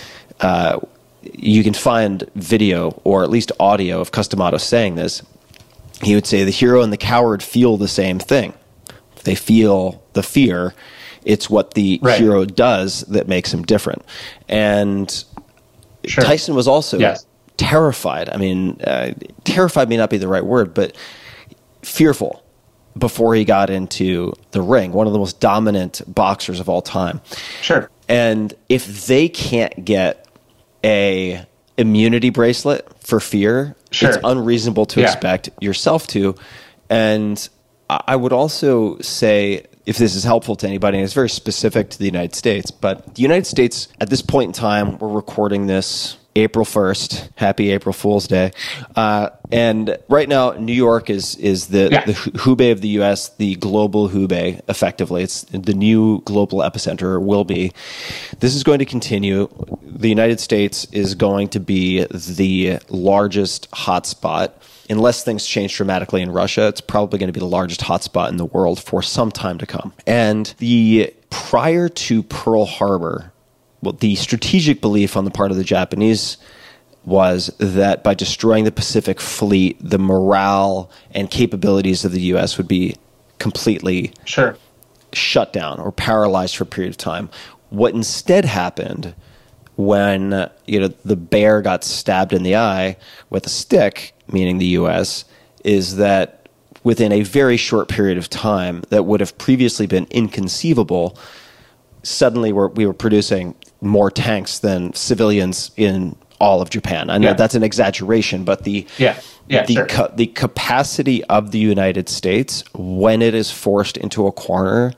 uh, you can find video or at least audio of Cus D'Amato saying this. He would say the hero and the coward feel the same thing. They feel the fear. It's what the right. hero does that makes him different. And sure. Tyson was also yes. terrified. I mean, uh, terrified may not be the right word, but fearful before he got into the ring. One of the most dominant boxers of all time. Sure. And if they can't get a immunity bracelet for fear. Sure. It's unreasonable to Yeah. expect yourself to. And I I would also say, if this is helpful to anybody, and it's very specific to the United States, but the United States, at this point in time, we're recording this April first. Happy April Fool's Day. Uh, and right now, New York is is the, Yeah. the Hubei of the U S, the global Hubei, effectively. It's the new global epicenter, or will be. This is going to continue. The United States is going to be the largest hotspot. Unless things change dramatically in Russia, it's probably going to be the largest hotspot in the world for some time to come. And the prior to Pearl Harbor, well, the strategic belief on the part of the Japanese was that by destroying the Pacific Fleet, the morale and capabilities of the U S would be completely Sure. shut down or paralyzed for a period of time. What instead happened when uh, you know the bear got stabbed in the eye with a stick, meaning the U S, is that within a very short period of time that would have previously been inconceivable, suddenly we're, we were producing more tanks than civilians in all of Japan. I know Yeah. that's an exaggeration, but the Yeah. Yeah, the sure. ca- the capacity of the United States when it is forced into a corner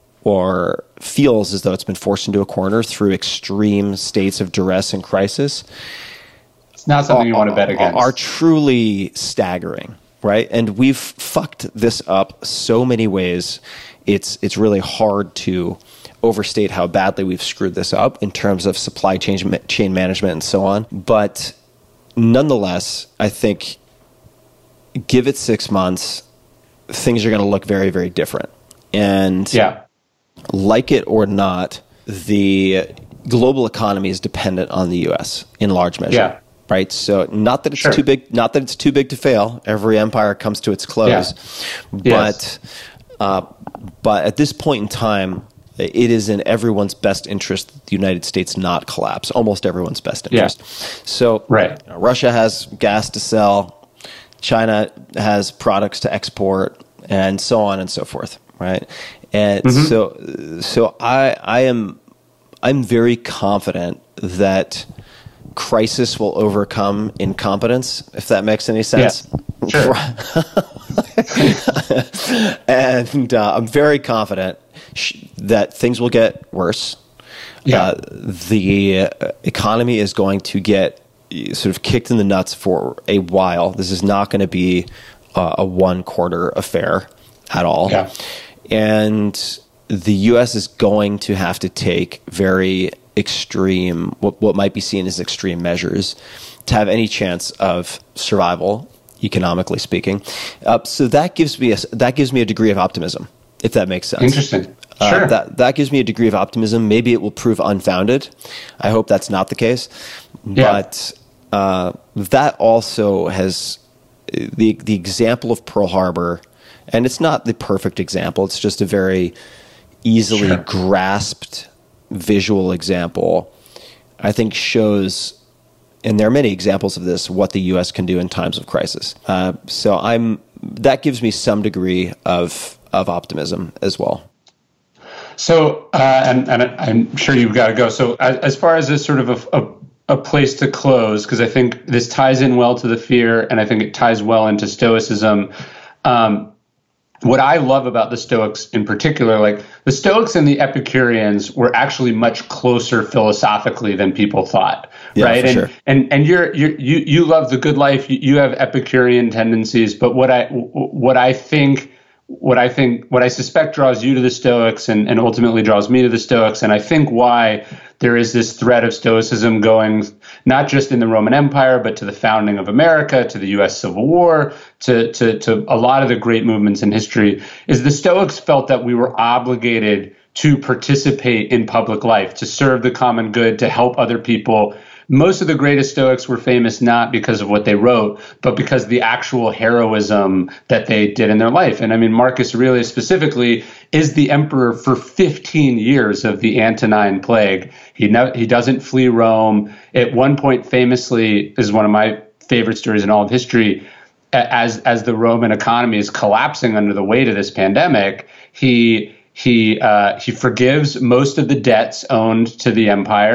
or feels as though it's been forced into a corner through extreme states of duress and crisis It's not something you want to bet against. are truly staggering, right? And we've fucked this up so many ways. It's it's really hard to overstate how badly we've screwed this up in terms of supply chain chain management and so on. But nonetheless, I think give it six months, things are going to look very, very different. And yeah. like it or not, the global economy is dependent on the U S in large measure. Yeah. Right. So not that it's Sure. too big, not that it's too big to fail. Every empire comes to its close. Yeah. But uh, but at this point in time, it is in everyone's best interest that the United States not collapse. Almost everyone's best interest. Yeah. So Right. you know, Russia has gas to sell, China has products to export, and so on and so forth. Right. And Mm-hmm. so so I I am I'm very confident that crisis will overcome incompetence, if that makes any sense. Yeah, sure. And uh, I'm very confident sh- that things will get worse. Yeah. Uh, the uh, economy is going to get uh, sort of kicked in the nuts for a while. This is not going to be uh, a one quarter affair at all. Yeah. And the U S is going to have to take very extreme, what, what might be seen as extreme measures to have any chance of survival, economically speaking. Uh, so that gives me a, that gives me a degree of optimism, if that makes sense. Interesting. Uh, Sure. that that gives me a degree of optimism. Maybe it will prove unfounded. I hope that's not the case. Yeah. But uh, that also has the the example of Pearl Harbor, and it's not the perfect example. It's just a very easily Sure. grasped visual example. I think shows, and there are many examples of this, what the U S can do in times of crisis. Uh, so I'm that gives me some degree of of optimism as well. So, uh, and, and I'm sure you've got to go. So as, as far as this sort of a, a, a place to close, because I think this ties in well to the fear, and I think it ties well into Stoicism. Um, what I love about the Stoics in particular, like the Stoics and the Epicureans were actually much closer philosophically than people thought. Yeah, right. for and, sure. and and you're, you're you you love the good life. You, you have Epicurean tendencies, but what I what I think what I think what I suspect draws you to the Stoics and, and ultimately draws me to the Stoics, and I think why there is this thread of Stoicism going not just in the Roman Empire, but to the founding of America, to the U S Civil War, to to to a lot of the great movements in history, is the Stoics felt that we were obligated to participate in public life, to serve the common good, to help other people. Most of the greatest Stoics were famous not because of what they wrote, but because of the actual heroism that they did in their life. And I mean, Marcus Aurelius specifically is the emperor for fifteen years of the Antonine Plague. He no, he doesn't flee Rome. At one point, famously, is one of my favorite stories in all of history, as as the Roman economy is collapsing under the weight of this pandemic, he he uh, he forgives most of the debts owed to the empire.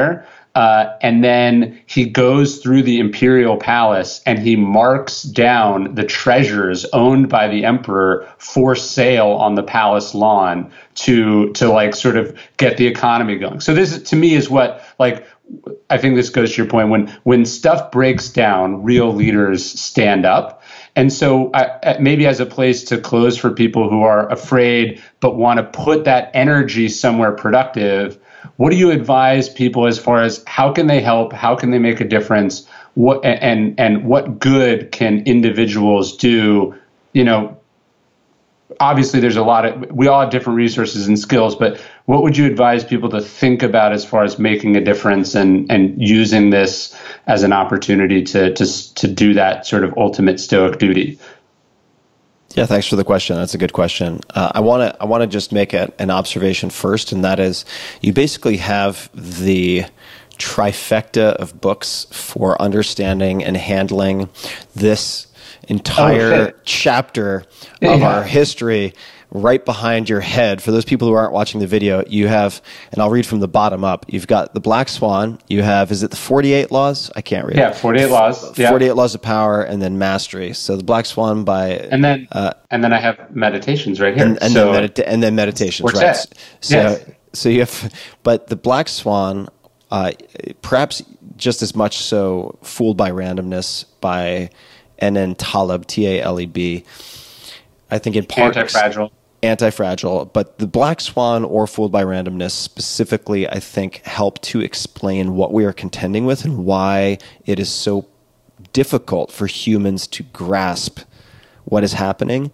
Uh, and then he goes through the imperial palace and he marks down the treasures owned by the emperor for sale on the palace lawn to to like sort of get the economy going. So this to me is what like I think this goes to your point when when stuff breaks down, real leaders stand up. And so I, maybe as a place to close for people who are afraid but want to put that energy somewhere productive, what do you advise people as far as how can they help? How can they make a difference? What and and what good can individuals do? You know, obviously there's a lot of, we all have different resources and skills, but what would you advise people to think about as far as making a difference and, and using this as an opportunity to, to, to do that sort of ultimate Stoic duty? Yeah, thanks for the question. That's a good question. Uh, I want to I want to just make a, an observation first, and that is you basically have the trifecta of books for understanding and handling this entire oh, chapter yeah. of our history right behind your head. For those people who aren't watching the video, you have, and I'll read from the bottom up, you've got the Black Swan, you have, is it the forty-eight Laws? I can't read yeah, it. forty-eight Laws. Yeah. forty-eight Laws of Power, and then Mastery. So the Black Swan by... And then uh, and then I have Meditations right here. And, and, so, then, medita- and then Meditations, right. That? So, yes. so you have, but the Black Swan, uh, perhaps just as much so, Fooled by Randomness by N N Taleb, T A L E B. I think in part... Anti-Fragile. Anti-Fragile, but the Black Swan or Fooled by Randomness specifically, I think, help to explain what we are contending with and why it is so difficult for humans to grasp what is happening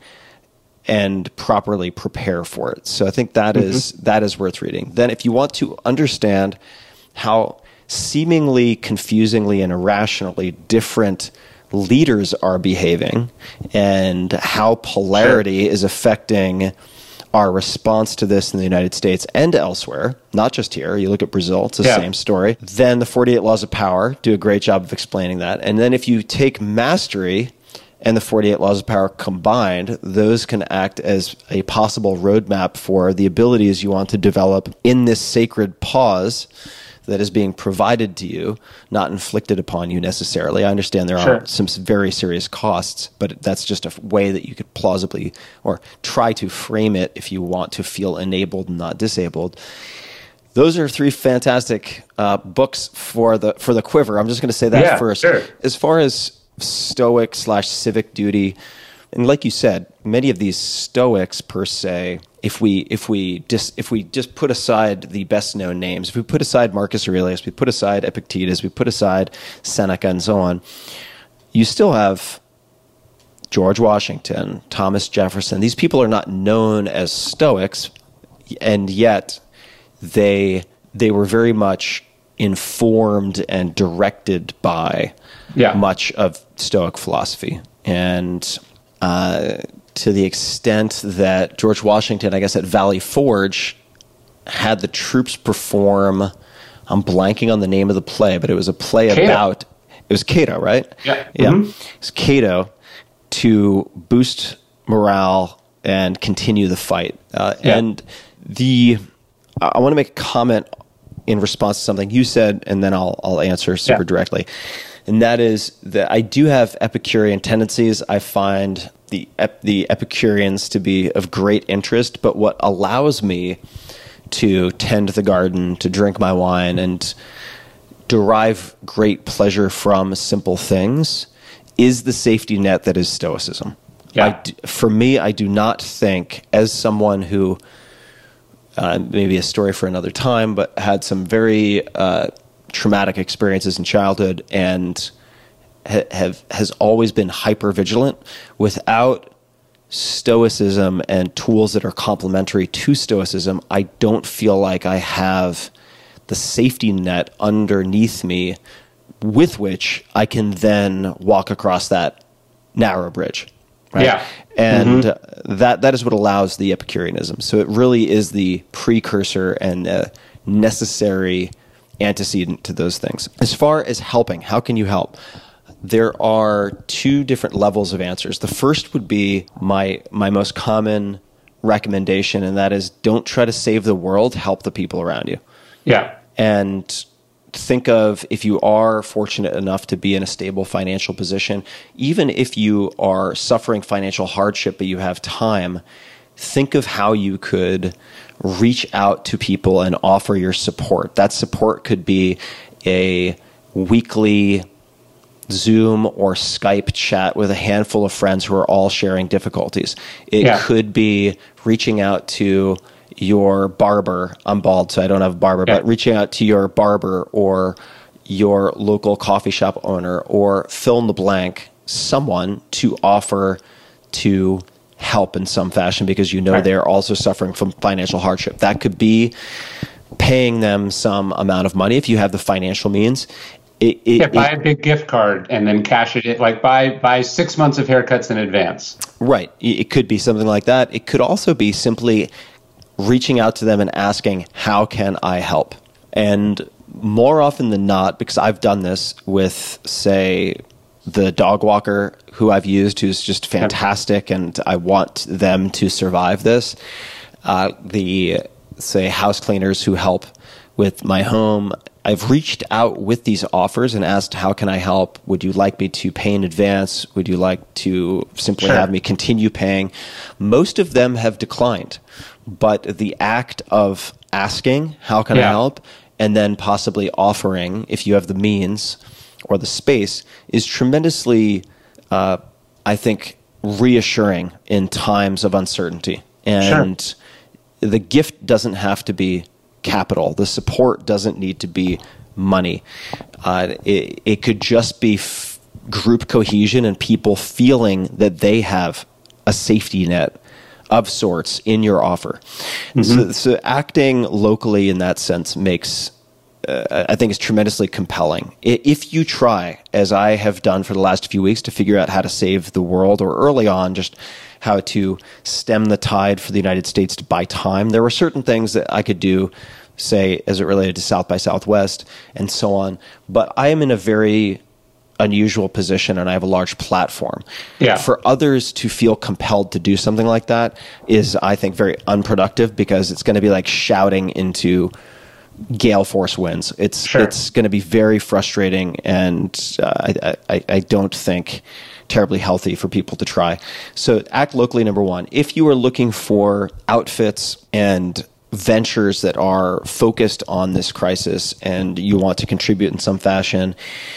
and properly prepare for it. So I think that mm-hmm. is that is worth reading. Then if you want to understand how seemingly confusingly and irrationally different leaders are behaving and how polarity sure. is affecting our response to this in the United States and elsewhere, not just here. You look at Brazil, it's the yeah. same story. Then the forty-eight Laws of Power do a great job of explaining that. And then if you take Mastery and the forty-eight Laws of Power combined, those can act as a possible roadmap for the abilities you want to develop in this sacred pause that is being provided to you, not inflicted upon you necessarily. I understand there sure. are some very serious costs, but that's just a way that you could plausibly or try to frame it if you want to feel enabled and not disabled. Those are three fantastic uh, books for the for the quiver. I'm just going to say that yeah, first. Sure. As far as Stoic slash civic duty, and like you said, many of these Stoics per se, if we if we just if we just put aside the best known names, if we put aside Marcus Aurelius, we put aside Epictetus, we put aside Seneca and so on, you still have George Washington, Thomas Jefferson. These people are not known as Stoics, and yet they they were very much informed and directed by yeah. much of Stoic philosophy. And Uh, to the extent that George Washington, I guess at Valley Forge, had the troops perform, I'm blanking on the name of the play, but it was a play Cato. about, it was Cato, right? Yeah. Yeah. Mm-hmm. It was Cato to boost morale and continue the fight. Uh, yeah. And the, I want to make a comment in response to something you said, and then I'll, I'll answer super yeah. directly. And that is that I do have Epicurean tendencies. I find the ep- the Epicureans to be of great interest, but what allows me to tend the garden, to drink my wine, and derive great pleasure from simple things is the safety net that is Stoicism. Yeah. I d- for me, I do not think, as someone who, uh, maybe a story for another time, but had some very uh, traumatic experiences in childhood and ha- have has always been hyper vigilant. Without Stoicism and tools that are complementary to Stoicism, I don't feel like I have the safety net underneath me with which I can then walk across that narrow bridge. Right? Yeah. And mm-hmm. uh, that that is what allows the Epicureanism. So it really is the precursor and uh, necessary antecedent to those things. As far as helping, how can you help? There are two different levels of answers. The first would be my my most common recommendation, and that is don't try to save the world, help the people around you. Yeah. And think of if you are fortunate enough to be in a stable financial position, even if you are suffering financial hardship but you have time, think of how you could reach out to people and offer your support. That support could be a weekly Zoom or Skype chat with a handful of friends who are all sharing difficulties. It yeah. could be reaching out to your barber. I'm bald, so I don't have a barber, yeah. but reaching out to your barber or your local coffee shop owner or fill in the blank, someone to offer to help in some fashion because you know right. they're also suffering from financial hardship. That could be paying them some amount of money if you have the financial means. It, it, yeah, buy it, a big gift card and then cash it in, like buy buy six months of haircuts in advance. Right. It could be something like that. It could also be simply reaching out to them and asking, how can I help? And more often than not, because I've done this with, say, the dog walker who I've used, who's just fantastic, and I want them to survive this. Uh, the, say, house cleaners who help with my home. I've reached out with these offers and asked, how can I help? Would you like me to pay in advance? Would you like to simply sure. have me continue paying? Most of them have declined. But the act of asking, how can yeah. I help? And then possibly offering, if you have the means or the space, is tremendously, uh, I think, reassuring in times of uncertainty. And sure. the gift doesn't have to be capital. The support doesn't need to be money. Uh, it, it could just be f- group cohesion and people feeling that they have a safety net of sorts in your offer. Mm-hmm. So, so acting locally in that sense makes, uh, I think, is tremendously compelling. If you try, as I have done for the last few weeks, to figure out how to save the world, or early on, just how to stem the tide for the United States to buy time, there were certain things that I could do, say, as it related to South by Southwest and so on. But I am in a very unusual position and I have a large platform. Yeah. For others to feel compelled to do something like that is, I think, very unproductive, because it's going to be like shouting into gale force winds. It's sure. it's going to be very frustrating, and uh, I, I, I don't think terribly healthy for people to try. So act locally, number one. If you are looking for outfits and ventures that are focused on this crisis and you want to contribute in some fashion,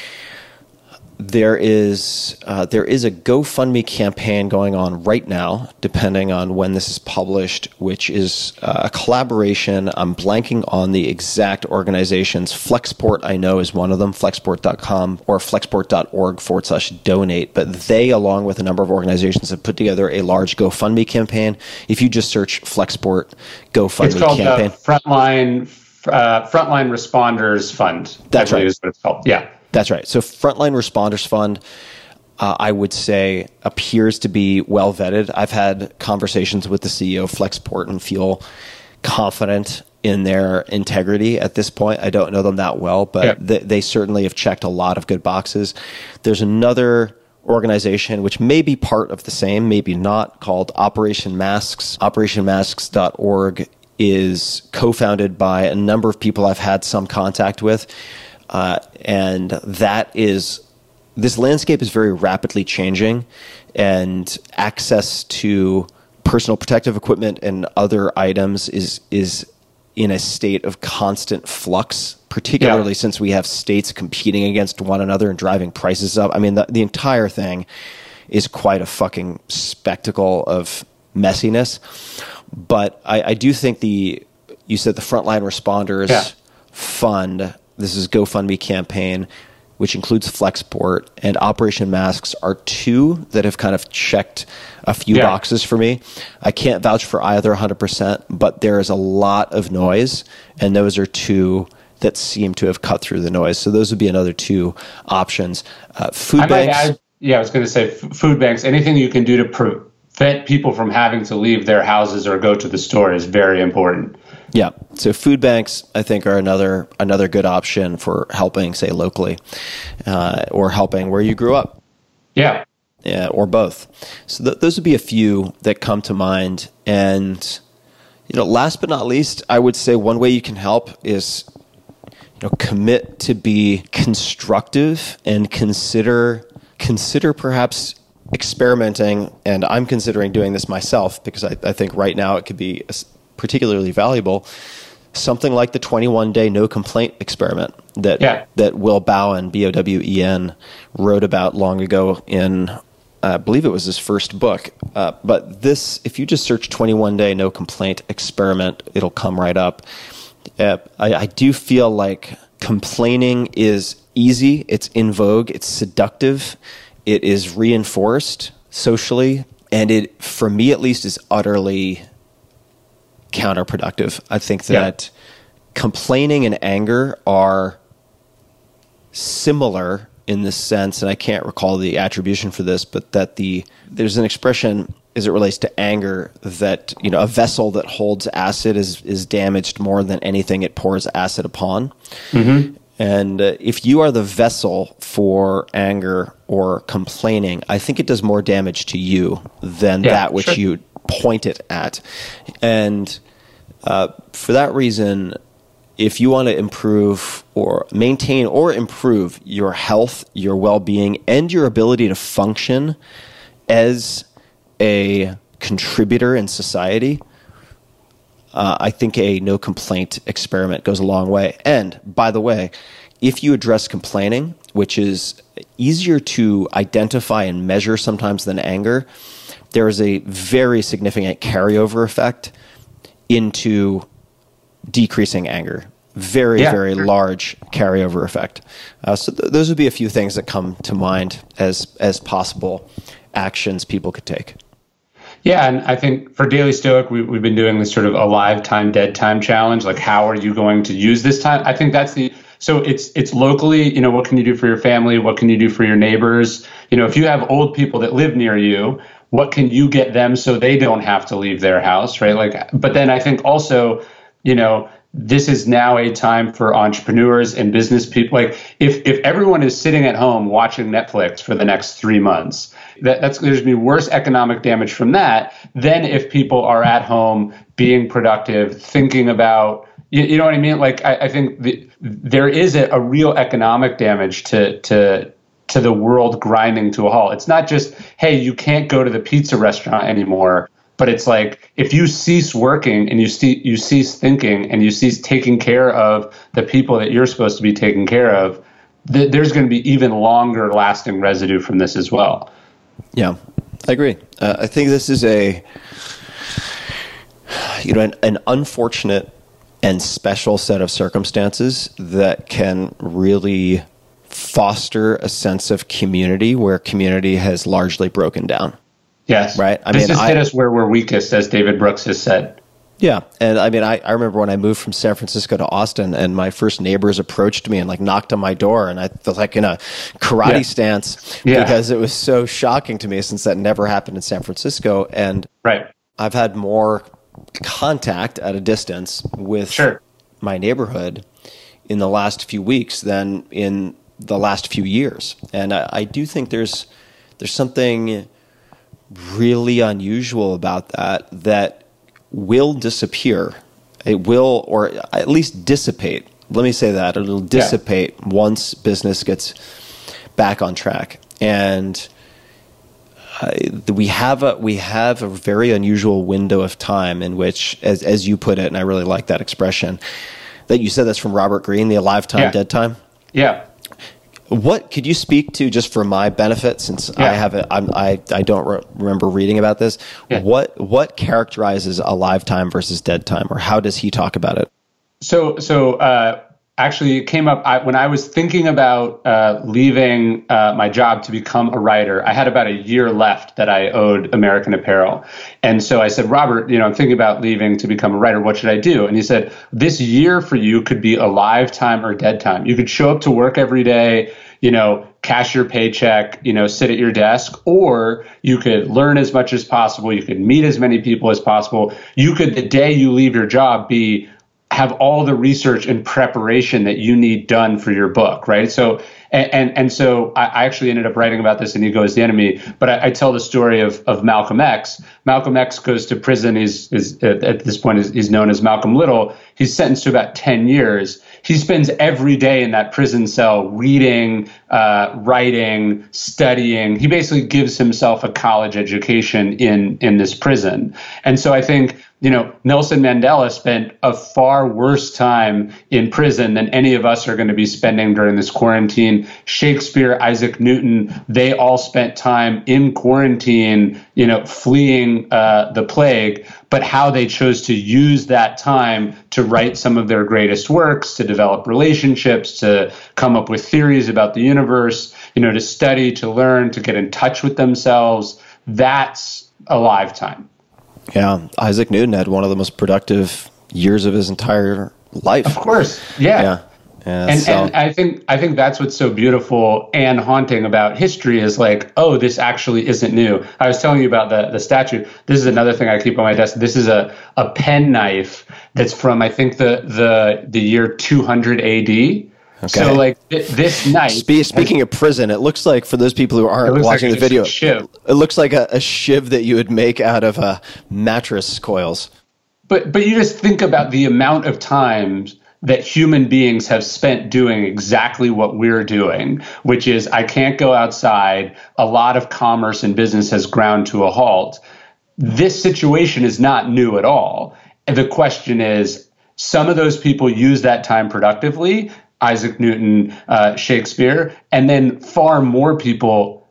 there is uh, there is a GoFundMe campaign going on right now, depending on when this is published, which is uh, a collaboration. I'm blanking on the exact organizations. Flexport, I know, is one of them, flexport dot com or flexport.org forward slash donate. But they, along with a number of organizations, have put together a large GoFundMe campaign. If you just search Flexport GoFundMe it's called campaign. The Frontline, uh, Frontline Responders Fund. That's right. Is what it's called. Yeah. That's right. So Frontline Responders Fund, uh, I would say, appears to be well vetted. I've had conversations with the C E O of Flexport and feel confident in their integrity at this point. I don't know them that well, but yeah. they, they certainly have checked a lot of good boxes. There's another organization which may be part of the same, maybe not, called Operation Masks. operation masks dot org is co-founded by a number of people I've had some contact with. Uh, and that is, this landscape is very rapidly changing, and access to personal protective equipment and other items is is in a state of constant flux, particularly yeah. since we have states competing against one another and driving prices up. I mean, the, the entire thing is quite a fucking spectacle of messiness. But I, I do think the, you said the Frontline Responders yeah. Fund, this is GoFundMe campaign, which includes Flexport and Operation Masks, are two that have kind of checked a few yeah. boxes for me. I can't vouch for either one hundred percent, but there is a lot of noise, and those are two that seem to have cut through the noise. So those would be another two options. Uh, food I banks. Might add, yeah, I was going to say f- food banks. Anything you can do to prevent people from having to leave their houses or go to the store is very important. Yeah. So food banks, I think, are another another good option for helping, say, locally, uh, or helping where you grew up. Yeah. Yeah, or both. So th- those would be a few that come to mind. And, you know, last but not least, I would say one way you can help is you know, commit to be constructive and consider consider perhaps experimenting. And I'm considering doing this myself because I, I think right now it could be particularly valuable. Something like the twenty-one day no complaint experiment that yeah. that Will Bowen, B O W E N, wrote about long ago in, uh, I believe it was his first book. Uh, but this, if you just search twenty-one day no complaint experiment, it'll come right up. Uh, I, I do feel like complaining is easy, it's in vogue, it's seductive, it is reinforced socially, and it, for me at least, is utterly counterproductive. I think that yeah. complaining and anger are similar in this sense, and I can't recall the attribution for this, but that the there's an expression as it relates to anger that, you know, a vessel that holds acid is is damaged more than anything it pours acid upon. Mm-hmm. And uh, if you are the vessel for anger or complaining, I think it does more damage to you than yeah, that which sure. you point it at. And uh, for that reason, if you want to improve or maintain or improve your health, your well-being, and your ability to function as a contributor in society, uh, I think a no complaint experiment goes a long way. And by the way, if you address complaining, which is easier to identify and measure sometimes than anger, there is a very significant carryover effect into decreasing anger. Very, yeah, very sure. large carryover effect. Uh, so th- those would be a few things that come to mind as as possible actions people could take. Yeah, and I think for Daily Stoic, we, we've been doing this sort of alive time, dead time challenge. Like, how are you going to use this time? I think that's the so it's it's locally. You know, what can you do for your family? What can you do for your neighbors? You know, if you have old people that live near you, what can you get them so they don't have to leave their house, right? Like, but then I think also, you know, this is now a time for entrepreneurs and business people. Like, if if everyone is sitting at home watching Netflix for the next three months, that, that's there's going to be worse economic damage from that than if people are at home being productive, thinking about, you, you know what I mean? Like, I, I think the, there is a, a real economic damage to to to the world grinding to a halt. It's not just, hey, you can't go to the pizza restaurant anymore. But it's like, if you cease working and you see, you cease thinking and you cease taking care of the people that you're supposed to be taking care of, th- there's going to be even longer lasting residue from this as well. Yeah, I agree. Uh, I think this is a, you know, an, an unfortunate and special set of circumstances that can really foster a sense of community where community has largely broken down. Yes. Right. I this mean, has hit us where we're weakest, as David Brooks has said. Yeah. And I mean, I, I remember when I moved from San Francisco to Austin and my first neighbors approached me and like knocked on my door and I was like in a karate yeah. stance yeah. because it was so shocking to me since that never happened in San Francisco. And right. I've had more contact at a distance with sure. my neighborhood in the last few weeks than in the last few years. And I, I do think there's there's something really unusual about that that will disappear. It will, or at least dissipate. Let me say that. It'll dissipate yeah. once business gets back on track. And uh, we have a we have a very unusual window of time in which, as as you put it, and I really like that expression, that you said that's from Robert Greene, the alive time, yeah. dead time. Yeah. What could you speak to, just for my benefit, since yeah. I have a, I'm, I I don't re- remember reading about this? Yeah. What what characterizes alive time versus dead time, or how does he talk about it? So so uh, actually, it came up I, when I was thinking about uh, leaving uh, my job to become a writer. I had about a year left that I owed American Apparel, and so I said, Robert, you know, I'm thinking about leaving to become a writer. What should I do? And he said, this year for you could be alive time or dead time. You could show up to work every day, you know, cash your paycheck, you know, sit at your desk, or you could learn as much as possible. You could meet as many people as possible. You could, the day you leave your job, be have all the research and preparation that you need done for your book, right? So, and and, and so I, I actually ended up writing about this in Ego is the Enemy, but I, I tell the story of of Malcolm X. Malcolm X goes to prison. He's, is at, at this point is he's known as Malcolm Little. He's sentenced to about ten years. He spends every day in that prison cell reading, uh, writing, studying. He basically gives himself a college education in, in this prison. And so I think, you know, Nelson Mandela spent a far worse time in prison than any of us are going to be spending during this quarantine. Shakespeare, Isaac Newton, they all spent time in quarantine, you know, fleeing uh, the plague. But how they chose to use that time to write some of their greatest works, to develop relationships, to come up with theories about the universe, you know, to study, to learn, to get in touch with themselves, that's a lifetime. Yeah, Isaac Newton had one of the most productive years of his entire life. Of course, yeah. yeah. yeah and, so. and I think I think that's what's so beautiful and haunting about history is like, oh, this actually isn't new. I was telling you about the, the statue. This is another thing I keep on my desk. This is a, a penknife that's from, I think, the the, the year two hundred A D. Okay. So, like, th- this knife... Spe- speaking has, of prison, it looks like, for those people who aren't watching like the video, shiv. it looks like a, a shiv that you would make out of uh, mattress coils. But But you just think about the amount of times that human beings have spent doing exactly what we're doing, which is, I can't go outside. A lot of commerce and business has ground to a halt. This situation is not new at all. And the question is, some of those people use that time productively, Isaac Newton, uh, Shakespeare, and then far more people,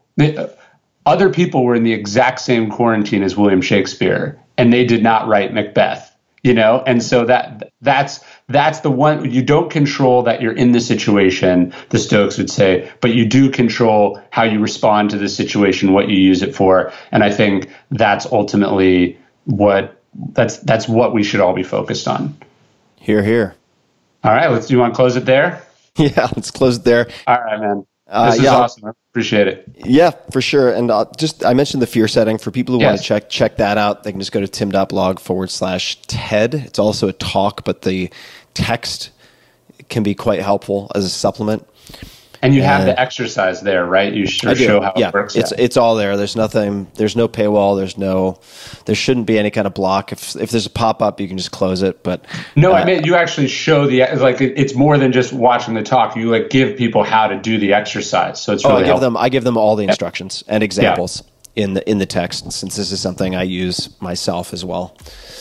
other people were in the exact same quarantine as William Shakespeare, and they did not write Macbeth, you know? And so that that's that's the one, you don't control that you're in the situation, the Stoics would say, but you do control how you respond to the situation, what you use it for. And I think that's ultimately what, that's that's what we should all be focused on. Hear, hear. All right, let's. Do you want to close it there? Yeah, let's close it there. All right, man. Uh, this is yeah. awesome. I appreciate it. Yeah, for sure. And uh, just, I mentioned the fear setting. For people who yes. want to check check that out, they can just go to tim.blog forward slash TED. It's also a talk, but the text can be quite helpful as a supplement. And you have uh, the exercise there, right? You should show how yeah, it works. It's yeah. it's all there. There's nothing. There's no paywall. There's no. There shouldn't be any kind of block. If if there's a pop up, you can just close it. But no, uh, I mean you actually show the like. It's more than just watching the talk. You like give people how to do the exercise. So it's really oh, I give helpful. them. I give them all the instructions and examples yeah. in the in the text. Since this is something I use myself as well.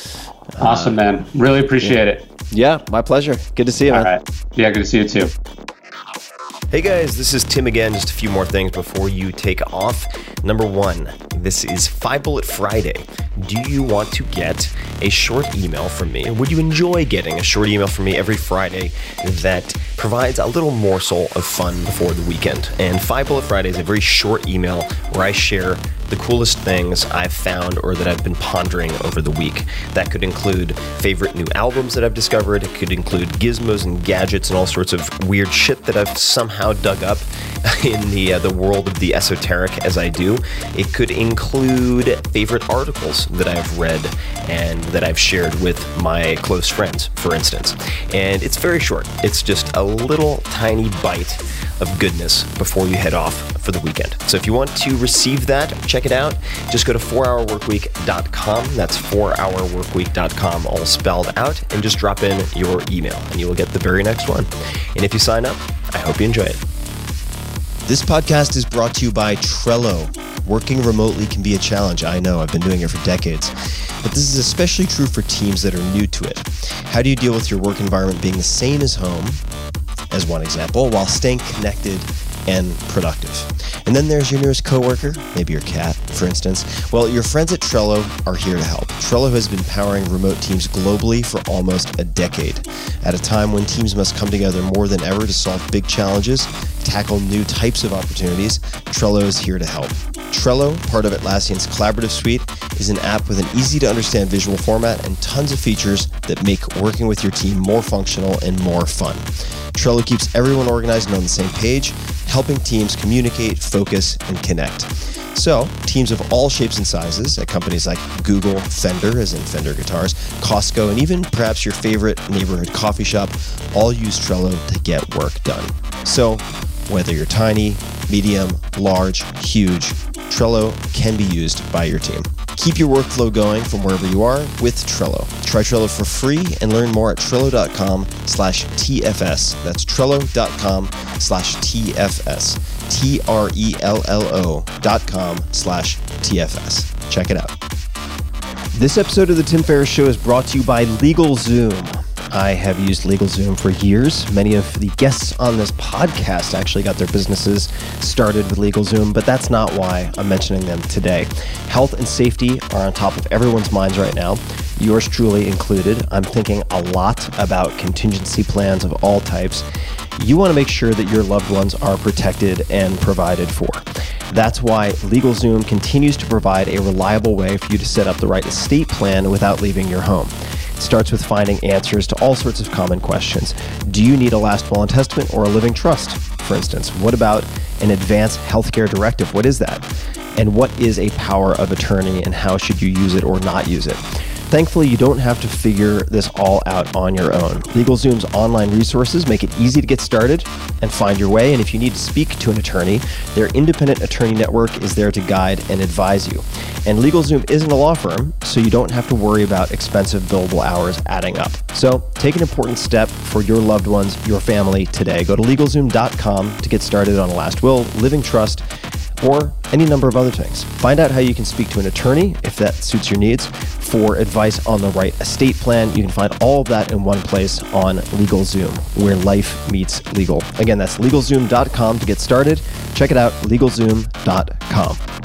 Awesome, uh, man. Really appreciate yeah. it. Yeah, my pleasure. Good to see you, all man. Right. Yeah, good to see you too. Hey guys, this is Tim again. Just a few more things before you take off. Number one, this is Five Bullet Friday. Do you want to get a short email from me? Would you enjoy getting a short email from me every Friday that provides a little morsel of fun before the weekend? And Five Bullet Friday is a very short email where I share the coolest things I've found or that I've been pondering over the week. That could include favorite new albums that I've discovered. It could include gizmos and gadgets and all sorts of weird shit that I've somehow dug up in the uh, the world of the esoteric as I do. It could include favorite articles that I've read and that I've shared with my close friends, for instance. And it's very short. It's just a little tiny bite of goodness before you head off for the weekend. So if you want to receive that, check it out. Just go to four hour work week dot com. That's four hour work week dot com, all spelled out, and just drop in your email and you will get the very next one. And if you sign up, I hope you enjoy it. This podcast is brought to you by Trello. Working remotely can be a challenge. I know, I've been doing it for decades. But this is especially true for teams that are new to it. How do you deal with your work environment being the same as home, as one example, while staying connected and productive? And then there's your nearest coworker, maybe your cat, for instance. Well, your friends at Trello are here to help. Trello has been powering remote teams globally for almost a decade. At a time when teams must come together more than ever to solve big challenges, tackle new types of opportunities, Trello is here to help. Trello, part of Atlassian's collaborative suite, is an app with an easy-to-understand visual format and tons of features that make working with your team more functional and more fun. Trello keeps everyone organized and on the same page, helping teams communicate, focus, and connect. So, teams of all shapes and sizes at companies like Google, Fender, as in Fender guitars, Costco, and even perhaps your favorite neighborhood coffee shop all use Trello to get work done. So, whether you're tiny, medium, large, huge, Trello can be used by your team. Keep your workflow going from wherever you are with Trello. Try Trello for free and learn more at Trello.com slash TFS. That's Trello.com slash TFS. T R E L L O dot com slash TFS. Check it out. This episode of The Tim Ferriss Show is brought to you by LegalZoom. I have used LegalZoom for years. Many of the guests on this podcast actually got their businesses started with LegalZoom, but that's not why I'm mentioning them today. Health and safety are on top of everyone's minds right now, yours truly included. I'm thinking a lot about contingency plans of all types. You want to make sure that your loved ones are protected and provided for. That's why LegalZoom continues to provide a reliable way for you to set up the right estate plan without leaving your home. It starts with finding answers to all sorts of common questions. Do you need a last will and testament or a living trust, for instance? What about an advanced healthcare directive? What is that? And what is a power of attorney and how should you use it or not use it? Thankfully, you don't have to figure this all out on your own. LegalZoom's online resources make it easy to get started and find your way. And if you need to speak to an attorney, their independent attorney network is there to guide and advise you. And LegalZoom isn't a law firm, so you don't have to worry about expensive billable hours adding up. So take an important step for your loved ones, your family today. Go to LegalZoom dot com to get started on a last will, living trust, or any number of other things. Find out how you can speak to an attorney, if that suits your needs, for advice on the right estate plan. You can find all of that in one place on LegalZoom, where life meets legal. Again, that's LegalZoom dot com to get started. Check it out, LegalZoom dot com.